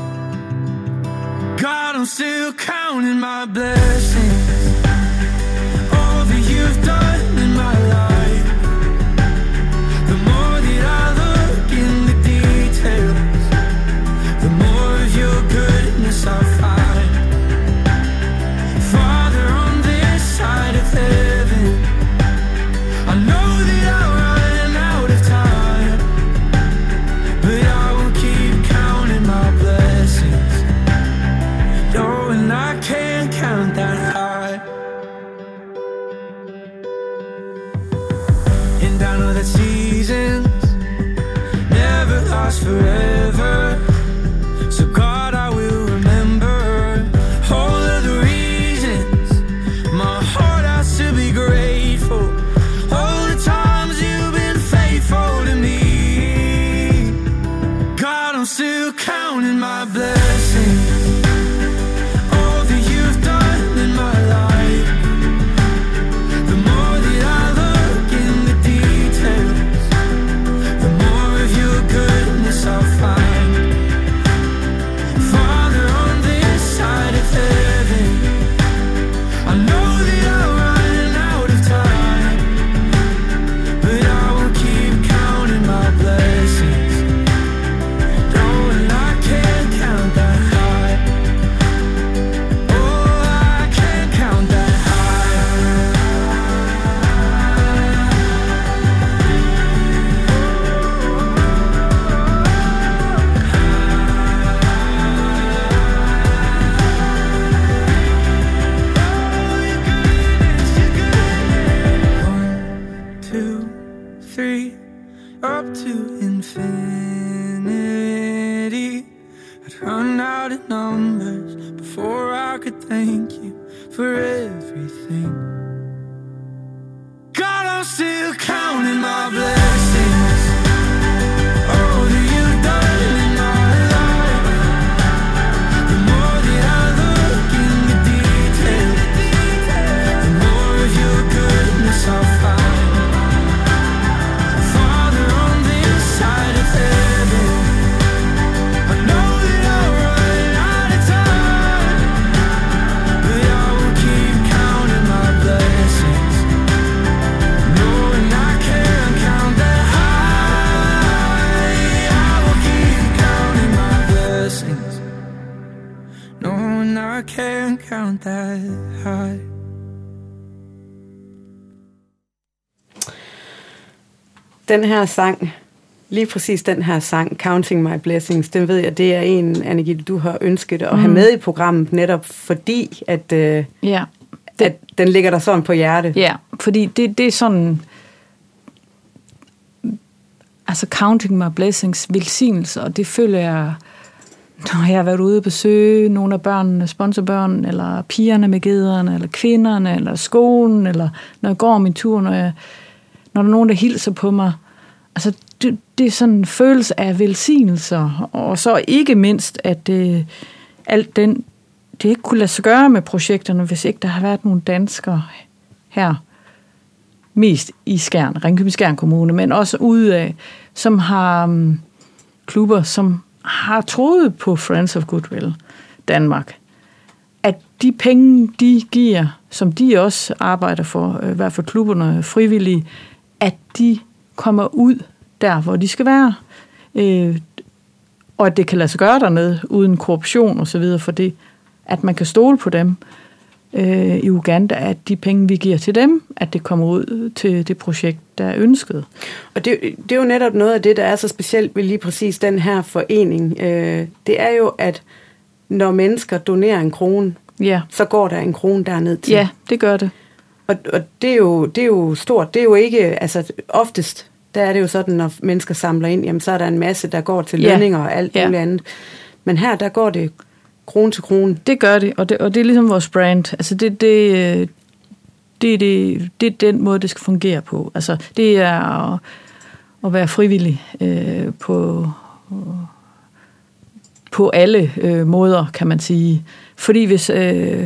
God, I'm still counting my blessings, all that you've done in my life. The more that I look in the details, the more of your goodness I find. Father, on this side of heaven, I know that I'll run out of time, but I will keep counting my blessings, knowing I can't count that high. And I know that seasons never last forever, so God, I will remember all of the reasons my heart has to be grateful. All the times you've been faithful to me. God, I'm still counting my blessings, all that you've done in my life. The more that I look in the details, the more of your goodness I'll find. Father, on this side of heaven, I know that I'll run out of time, but I will keep counting my blessings, knowing I can't count that high. Oh, I can't count that One, two, three, up to infinity. I'd run out of numbers before I could thank you for everything. God, I'm still counting my blessings, all that you've done in my life. The more that I look in the details, the more of your goodness I'll find. Father, on this side of heaven, I know that I'll run out of time, but I will keep counting my blessings, knowing I can't count that high. I will keep counting my blessings, knowing I can't count that high. Den her sang, lige præcis den her sang, Counting My Blessings, den ved jeg, det er en, Anne-Gitte, du har ønsket at have Mm. med i programmet, netop fordi, at, øh, Ja, at den ligger der sådan på hjertet. ja, fordi det, det er sådan, altså counting my blessings, velsignelser, og det føler jeg, når jeg har været ude og besøge nogle af børnene, sponsorbørn, eller pigerne med gederne, eller kvinderne, eller skolen, eller når jeg går min tur, når, jeg, når der er nogen, der hilser på mig. Altså, det, det er sådan en følelse af velsignelser, og så ikke mindst, at det, alt den, det ikke kunne lade sig gøre med projekterne, hvis ikke der har været nogle danskere her, mest i Skjern, Ringkøbing Skjern Kommune, men også ude af, som har um, klubber, som har troet på Friends of Goodwill Danmark. de penge, de giver, som de også arbejder for, i hvert fald klubberne frivillige, at de kommer ud der, hvor de skal være. Øh, og at det kan lade sig gøre dernede, uden korruption og så videre, for det, at man kan stole på dem øh, i Uganda, at de penge, vi giver til dem, at det kommer ud til det projekt, der er ønsket. Og det, det er jo netop noget af det, der er så specielt ved lige præcis den her forening. Øh, det er jo, at når mennesker donerer en krone, ja. så går der en krone derned til. Ja, det gør det. Og, og det, er jo, det er jo stort. Det er jo ikke, altså oftest, der er det jo sådan, når mennesker samler ind, jamen så er der en masse, der går til lønninger ja. og alt muligt ja. andet. Men her, der går det krone til krone. Det gør det, og det, og det er ligesom vores brand. Altså det, det, det, det, det er den måde, det skal fungere på. Altså det er at, at være frivillig øh, på, på alle øh, måder, kan man sige. Fordi hvis... Øh,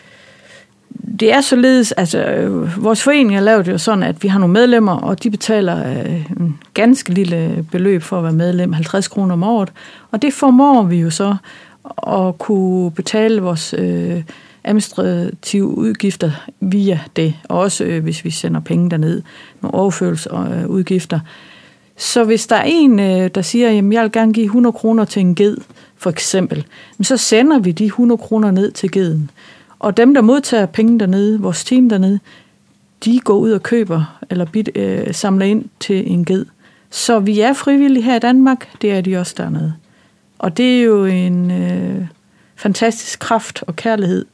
det er således, altså øh, vores forening har lavet det jo sådan, at vi har nogle medlemmer, og de betaler øh, en ganske lille beløb for at være medlem, halvtreds kroner om året, og det formår vi jo så at kunne betale vores øh, administrative udgifter via det, og også øh, hvis vi sender penge derned, nogle overførselsudgifter. Så hvis der er en, øh, der siger, jamen jeg vil gerne give hundrede kroner til en ged, for eksempel, så sender vi de hundrede kroner ned til geden. Og dem, der modtager penge dernede, vores team dernede, de går ud og køber eller bid, øh, samler ind til en ged. Så vi er frivillige her i Danmark, det er de også dernede. Og det er jo en øh, fantastisk kraft og kærlighed.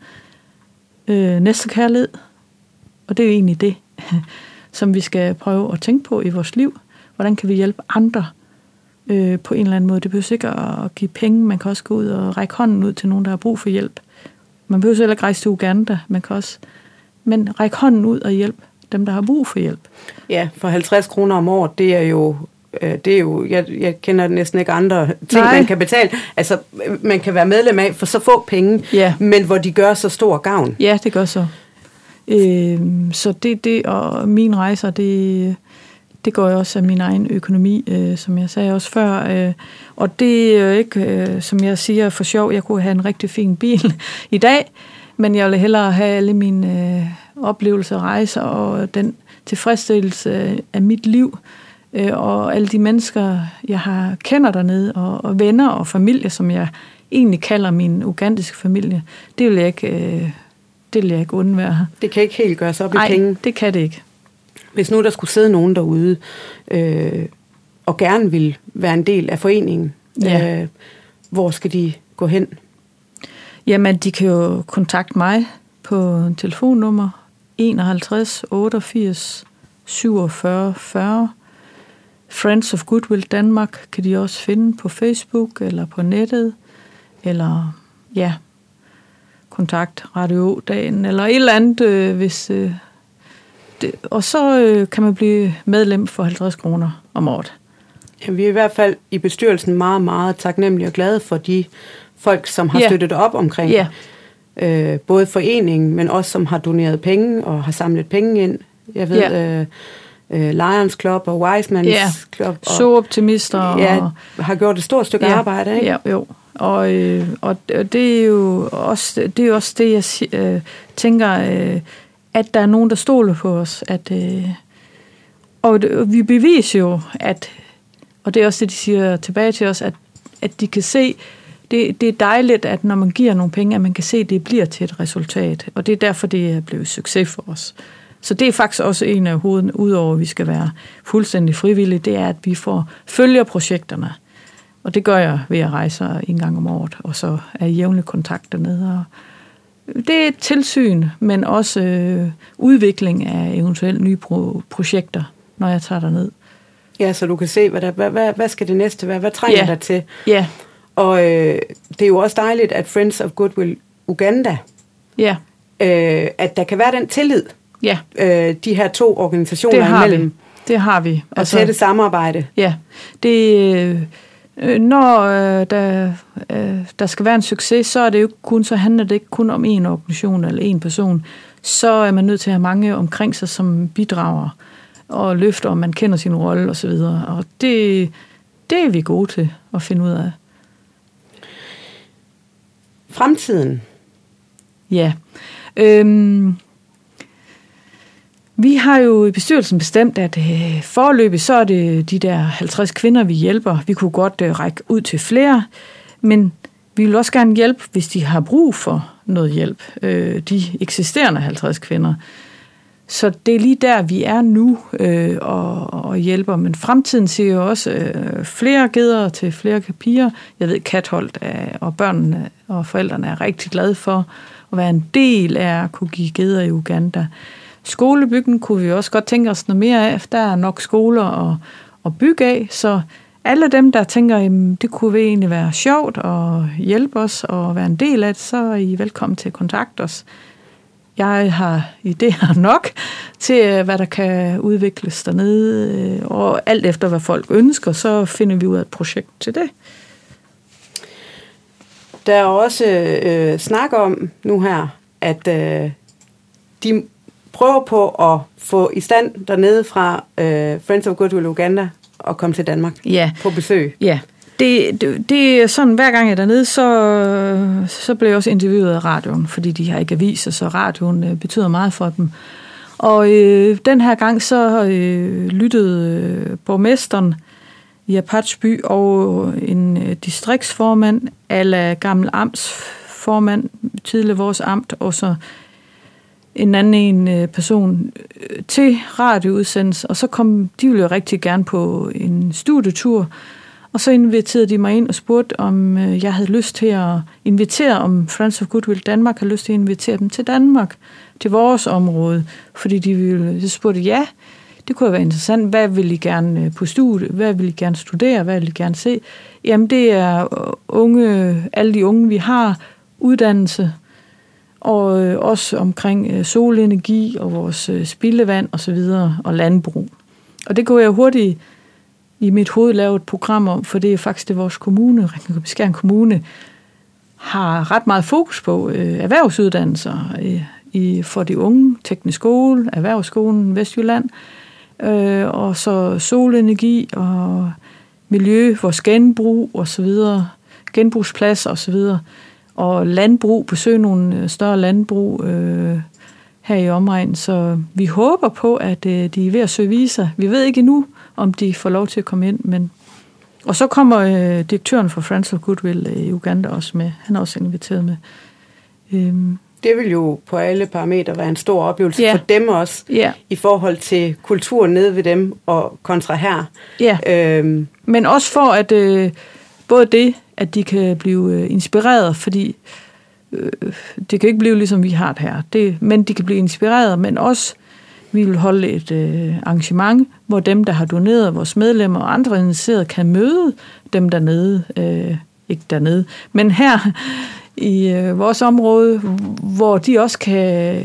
Øh, næste kærlighed. Og det er jo egentlig det, som vi skal prøve at tænke på i vores liv. Hvordan kan vi hjælpe andre øh, på en eller anden måde? Det behøver ikke at give penge. Man kan også gå ud og række hånden ud til nogen, der har brug for hjælp. Man behøver heller ikke rejse til Uganda, man kan også, men række hånden ud og hjælpe dem, der har brug for hjælp. Ja, for halvtreds kroner om året, det er jo, det er jo jeg, jeg kender næsten ikke andre ting, Nej. man kan betale. Altså, man kan være medlem af for så få penge, ja. men hvor de gør så stor gavn. Ja, det gør så. Øh, så det, det og mine rejser, det, det går jo også af min egen økonomi, øh, som jeg sagde også før. Øh, og det er jo ikke, øh, som jeg siger, for sjov. Jeg kunne have en rigtig fin bil i dag, men jeg vil hellere have alle mine øh, oplevelser, rejser og den tilfredsstillelse af mit liv, øh, og alle de mennesker, jeg har kender dernede, og, og venner og familie, som jeg egentlig kalder min ugandiske familie. Det vil jeg ikke, øh, det vil jeg ikke undvære. Det kan ikke helt gøres op Ej, i penge. Nej, det kan det ikke. Hvis nu der skulle sidde nogen derude, øh, og gerne vil være en del af foreningen, ja. øh, hvor skal de gå hen? Jamen, de kan jo kontakte mig på telefonnummer enoghalvtreds otteogfirs syvogfyrre fyrre. Friends of Goodwill Danmark kan de også finde på Facebook eller på nettet, eller ja, kontakt Radio-dagen, eller et eller andet, øh, hvis... Øh, det, og så øh, kan man blive medlem for halvtreds kroner om året. Ja, vi er i hvert fald i bestyrelsen meget, meget taknemmelige og glade for de folk, som har ja. støttet op omkring ja. øh, både foreningen, men også som har doneret penge og har samlet penge ind. Jeg ved, ja. øh, øh, Lions Club og Wiseman's ja. Club. Og, så optimister. Ja, og, har gjort et stort stykke ja. arbejde, ikke? Ja, jo. Og, øh, og det er jo også det, er jo også det jeg øh, tænker, øh, at der er nogen, der stoler på os. At, øh, og, det, og vi beviser jo, at, og det er også det, de siger tilbage til os, at, at de kan se, det, det er dejligt, at når man giver nogle penge, at man kan se, at det bliver til et resultat. Og det er derfor, det er blevet succes for os. Så det er faktisk også en af hovedene, udover at vi skal være fuldstændig frivillige, det er, at vi får følger projekterne. Og det gør jeg ved at rejse en gang om året, og så er jeg jævnlig kontakt dernede. Og det er et tilsyn, men også øh, udvikling af eventuelt nye pro- projekter, når jeg tager derned. Ja, så du kan se, hvad, der, hvad, hvad, hvad skal det næste være? Hvad trænger ja. der til? Ja. Og øh, det er jo også dejligt, at Friends of Goodwill Uganda, ja. øh, at der kan være den tillid, ja. øh, de her to organisationer det har imellem. Vi. Det har vi. Og altså, tætte samarbejde. Ja, det øh, når øh, der, øh, der skal være en succes, så er det jo kun, så handler det ikke kun om en organisation eller en person. Så er man nødt til at have mange omkring sig, som bidrager og løfter, og man kender sin rolle og så videre. Og det, det er vi gode til at finde ud af. Fremtiden. Ja. Øhm, vi har jo i bestyrelsen bestemt, at øh, foreløbig så er det de der halvtreds kvinder, vi hjælper. Vi kunne godt øh, række ud til flere, men vi vil også gerne hjælpe, hvis de har brug for noget hjælp. Øh, de eksisterende halvtreds kvinder. Så det er lige der, vi er nu øh, og, og hjælper. Men fremtiden siger jo også øh, flere geder til flere piger. Jeg ved, Katholt er, og børnene og forældrene er rigtig glade for at være en del af at kunne give geder i Uganda. Skolebyggen kunne vi også godt tænke os noget mere af. Der er nok skoler at, at bygge af, så alle dem, der tænker, at det kunne egentlig være sjovt at hjælpe os og være en del af det, så er I velkommen til at kontakte os. Jeg har idéer nok til, hvad der kan udvikles dernede, og alt efter, hvad folk ønsker, så finder vi ud af et projekt til det. Der er også øh, snak om nu her, at øh, de prøver på at få i stand dernede fra øh, Friends of Goodwill Uganda og komme til Danmark ja. på besøg. Ja, det, det, det er sådan, hver gang jeg er dernede, så, så bliver jeg også interviewet af radioen, fordi de har ikke aviser, så radioen øh, betyder meget for dem. Og øh, den her gang så øh, lyttede øh, borgmesteren i Apache-by og en øh, distriktsformand, eller gammel amtsformand, tidligere vores amt, og så en anden en øh, person øh, til radioudsendelse, og så kom de jo rigtig gerne på en studietur, og så inviterede de mig ind og spurgte, om øh, jeg havde lyst til at invitere, om Friends of Goodwill Danmark havde lyst til at invitere dem til Danmark, til vores område, fordi de ville, de spurgte, ja, det kunne være interessant, hvad vil I gerne på studie, hvad vil I gerne studere, hvad vil I gerne se? Jamen det er unge, alle de unge, vi har, uddannelse, og også omkring solenergi og vores spildevand og så videre, og landbrug. Og det kunne jeg hurtigt i mit hoved lave et program om, for det er faktisk det, vores kommune, Ringkøbing-Skjern Kommune, har ret meget fokus på øh, erhvervsuddannelser øh, i, for de unge, teknisk skole, erhvervsskolen Vestjylland, øh, og så solenergi og miljø, vores genbrug og så videre, genbrugsplads og så videre, og landbrug, besøge nogle større landbrug øh, her i omegnen, så vi håber på, at øh, de er ved at søge viser. Vi ved ikke endnu, om de får lov til at komme ind, men og så kommer øh, direktøren for Friends of Goodwill i Uganda også med. Han er også inviteret med. Øhm. Det vil jo på alle parametre være en stor oplevelse yeah. for dem også, yeah. i forhold til kulturen nede ved dem og kontra her. Yeah. Øhm. Men også for, at øh, både det, at de kan blive øh, inspireret, fordi øh, det kan ikke blive ligesom vi har det her, det, men de kan blive inspireret, men også vi vil holde et øh, arrangement, hvor dem, der har doneret, vores medlemmer og andre interesserede, kan møde dem dernede. Øh, ikke dernede, men her i øh, vores område, hvor de også kan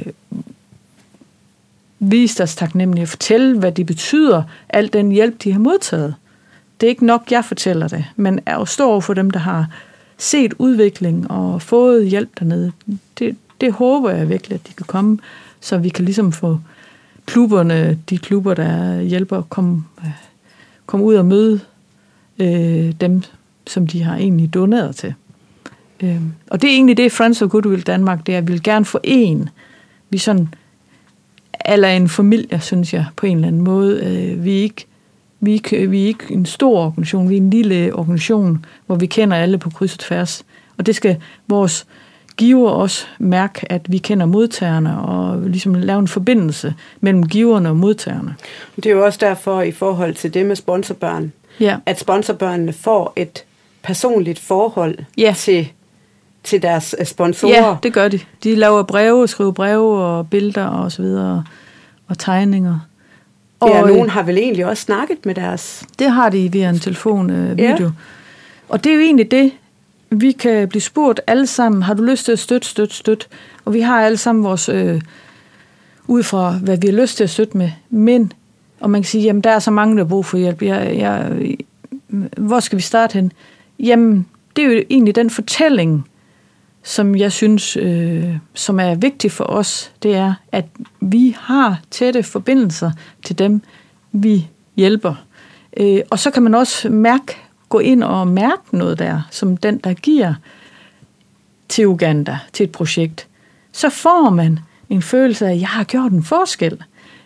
vise deres taknemmelighed og fortælle, hvad det betyder, al den hjælp, de har modtaget. Det er ikke nok, jeg fortæller det, men er jo stor for dem, der har set udvikling og fået hjælp dernede. Det, det håber jeg virkelig, at de kan komme, så vi kan ligesom få klubberne, de klubber, der hjælper at komme, komme ud og møde øh, dem, som de har egentlig doneret til. Øh, og det er egentlig det, Friends of Goodwill Danmark, det er, at vi vil gerne forene. Vi er sådan, eller en familie, synes jeg, på en eller anden måde. Øh, vi, er ikke, vi, er ikke, vi er ikke en stor organisation, vi er en lille organisation, hvor vi kender alle på kryds og tværs. Og det skal vores giver også mærke, at vi kender modtagerne, og ligesom lave en forbindelse mellem giverne og modtagerne. Det er jo også derfor, i forhold til det med sponsorbørn, ja. at sponsorbørnene får et personligt forhold ja. til, til deres sponsorer. Ja, det gør de. De laver breve, skriver breve og billeder og så videre, og tegninger. Og ja, nogen har vel egentlig også snakket med deres... Det har de via en telefon-video. Ja. Og det er jo egentlig det, vi kan blive spurgt alle sammen, har du lyst til at støtte, støtte, støtte? Og vi har alle sammen vores, øh, ud fra hvad vi har lyst til at støtte med. Men, og man kan sige, jamen der er så mange, der har brug for hjælp. Jeg, jeg, hvor skal vi starte hen? Jamen, det er jo egentlig den fortælling, som jeg synes, øh, som er vigtig for os, det er, at vi har tætte forbindelser til dem, vi hjælper. Øh, og så kan man også mærke, gå ind og mærke noget der, som den, der giver til Uganda, til et projekt. så får man en følelse af, at jeg har gjort en forskel.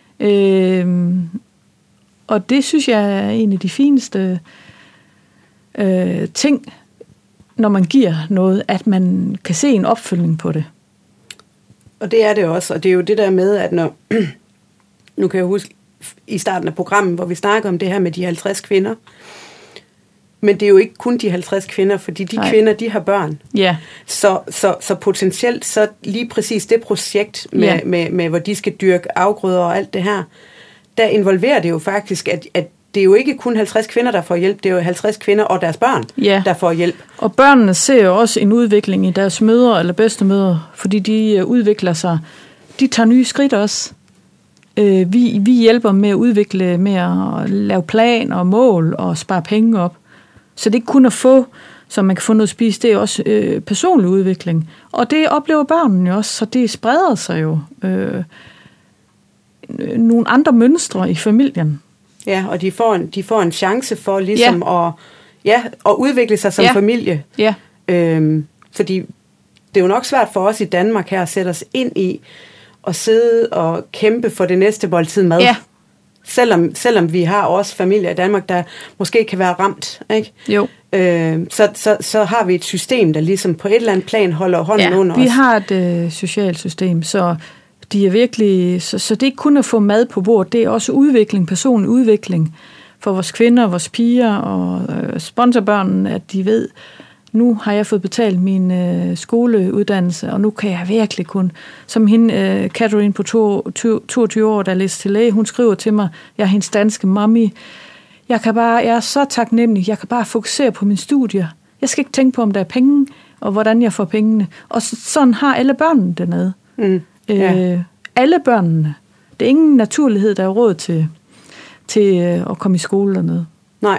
Øh, og det synes jeg er en af de fineste øh, ting, når man giver noget, at man kan se en opfølgning på det. Og det er det også, og det er jo det der med, at når, nu kan jeg huske i starten af programmet, hvor vi snakker om det her med de halvtreds kvinder, men det er jo ikke kun de halvtreds kvinder, fordi de Nej. kvinder, de har børn. Ja. Så, så, så potentielt, så lige præcis det projekt, med, Ja. med, med, hvor de skal dyrke afgrøder og alt det her, der involverer det jo faktisk, at, at det er jo ikke kun halvtreds kvinder, der får hjælp, det er jo halvtreds kvinder og deres børn, Ja. der får hjælp. Og børnene ser jo også en udvikling i deres mødre eller bedstemødre, fordi de øh, udvikler sig. De tager nye skridt også. Øh, vi, vi hjælper med at udvikle, med at lave plan og mål og spare penge op. Så det er ikke kun at få, så man kan få noget at spise, det er også øh, personlig udvikling. Og det oplever børnene jo også, så det spreder sig jo øh, nogle andre mønstre i familien. Ja, og de får en, de får en chance for ligesom Ja. at, ja, at udvikle sig som Ja. familie. Ja, Øhm, fordi det er jo nok svært for os i Danmark her at sætte os ind i og sidde og kæmpe for det næste måltid mad. Ja. Selvom, selvom vi har også familier i Danmark, der måske kan være ramt, ikke? jo. Øh, så, så, så har vi et system, der ligesom på et eller andet plan holder hånden Ja, under vi os. har et øh, socialt system, så de er virkelig, så, så det er ikke kun at få mad på bordet, det er også udvikling, personlig udvikling for vores kvinder, vores piger og øh, sponsorbørnene, at de ved, nu har jeg fået betalt min øh, skoleuddannelse, og nu kan jeg virkelig kun, som hende, øh, Catherine på toogtyve år, der læser til læge, hun skriver til mig, jeg er hendes danske mommy, jeg kan bare, jeg er så taknemmelig, jeg kan bare fokusere på mine studier. Jeg skal ikke tænke på, om der er penge, og hvordan jeg får pengene. Og så, sådan har alle børnene dernede. Mm, ja. øh, alle børnene. Det er ingen naturlighed, der er råd til, til øh, at komme i skole dernede. Nej.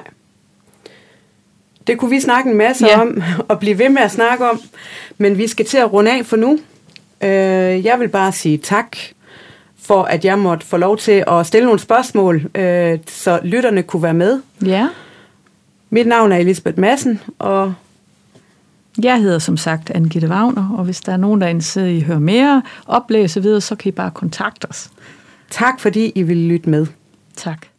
Det kunne vi snakke en masse Ja. om, og blive ved med at snakke om, men vi skal til at runde af for nu. Øh, jeg vil bare sige tak, for at jeg måtte få lov til at stille nogle spørgsmål, øh, så lytterne kunne være med. Ja. Mit navn er Elisabeth Madsen, og Jeg hedder som sagt Anne-Gitte Wagner, og hvis der er nogen, der er interesseret i at høre mere, oplæse videre, så kan I bare kontakte os. tak fordi I ville lytte med. Tak.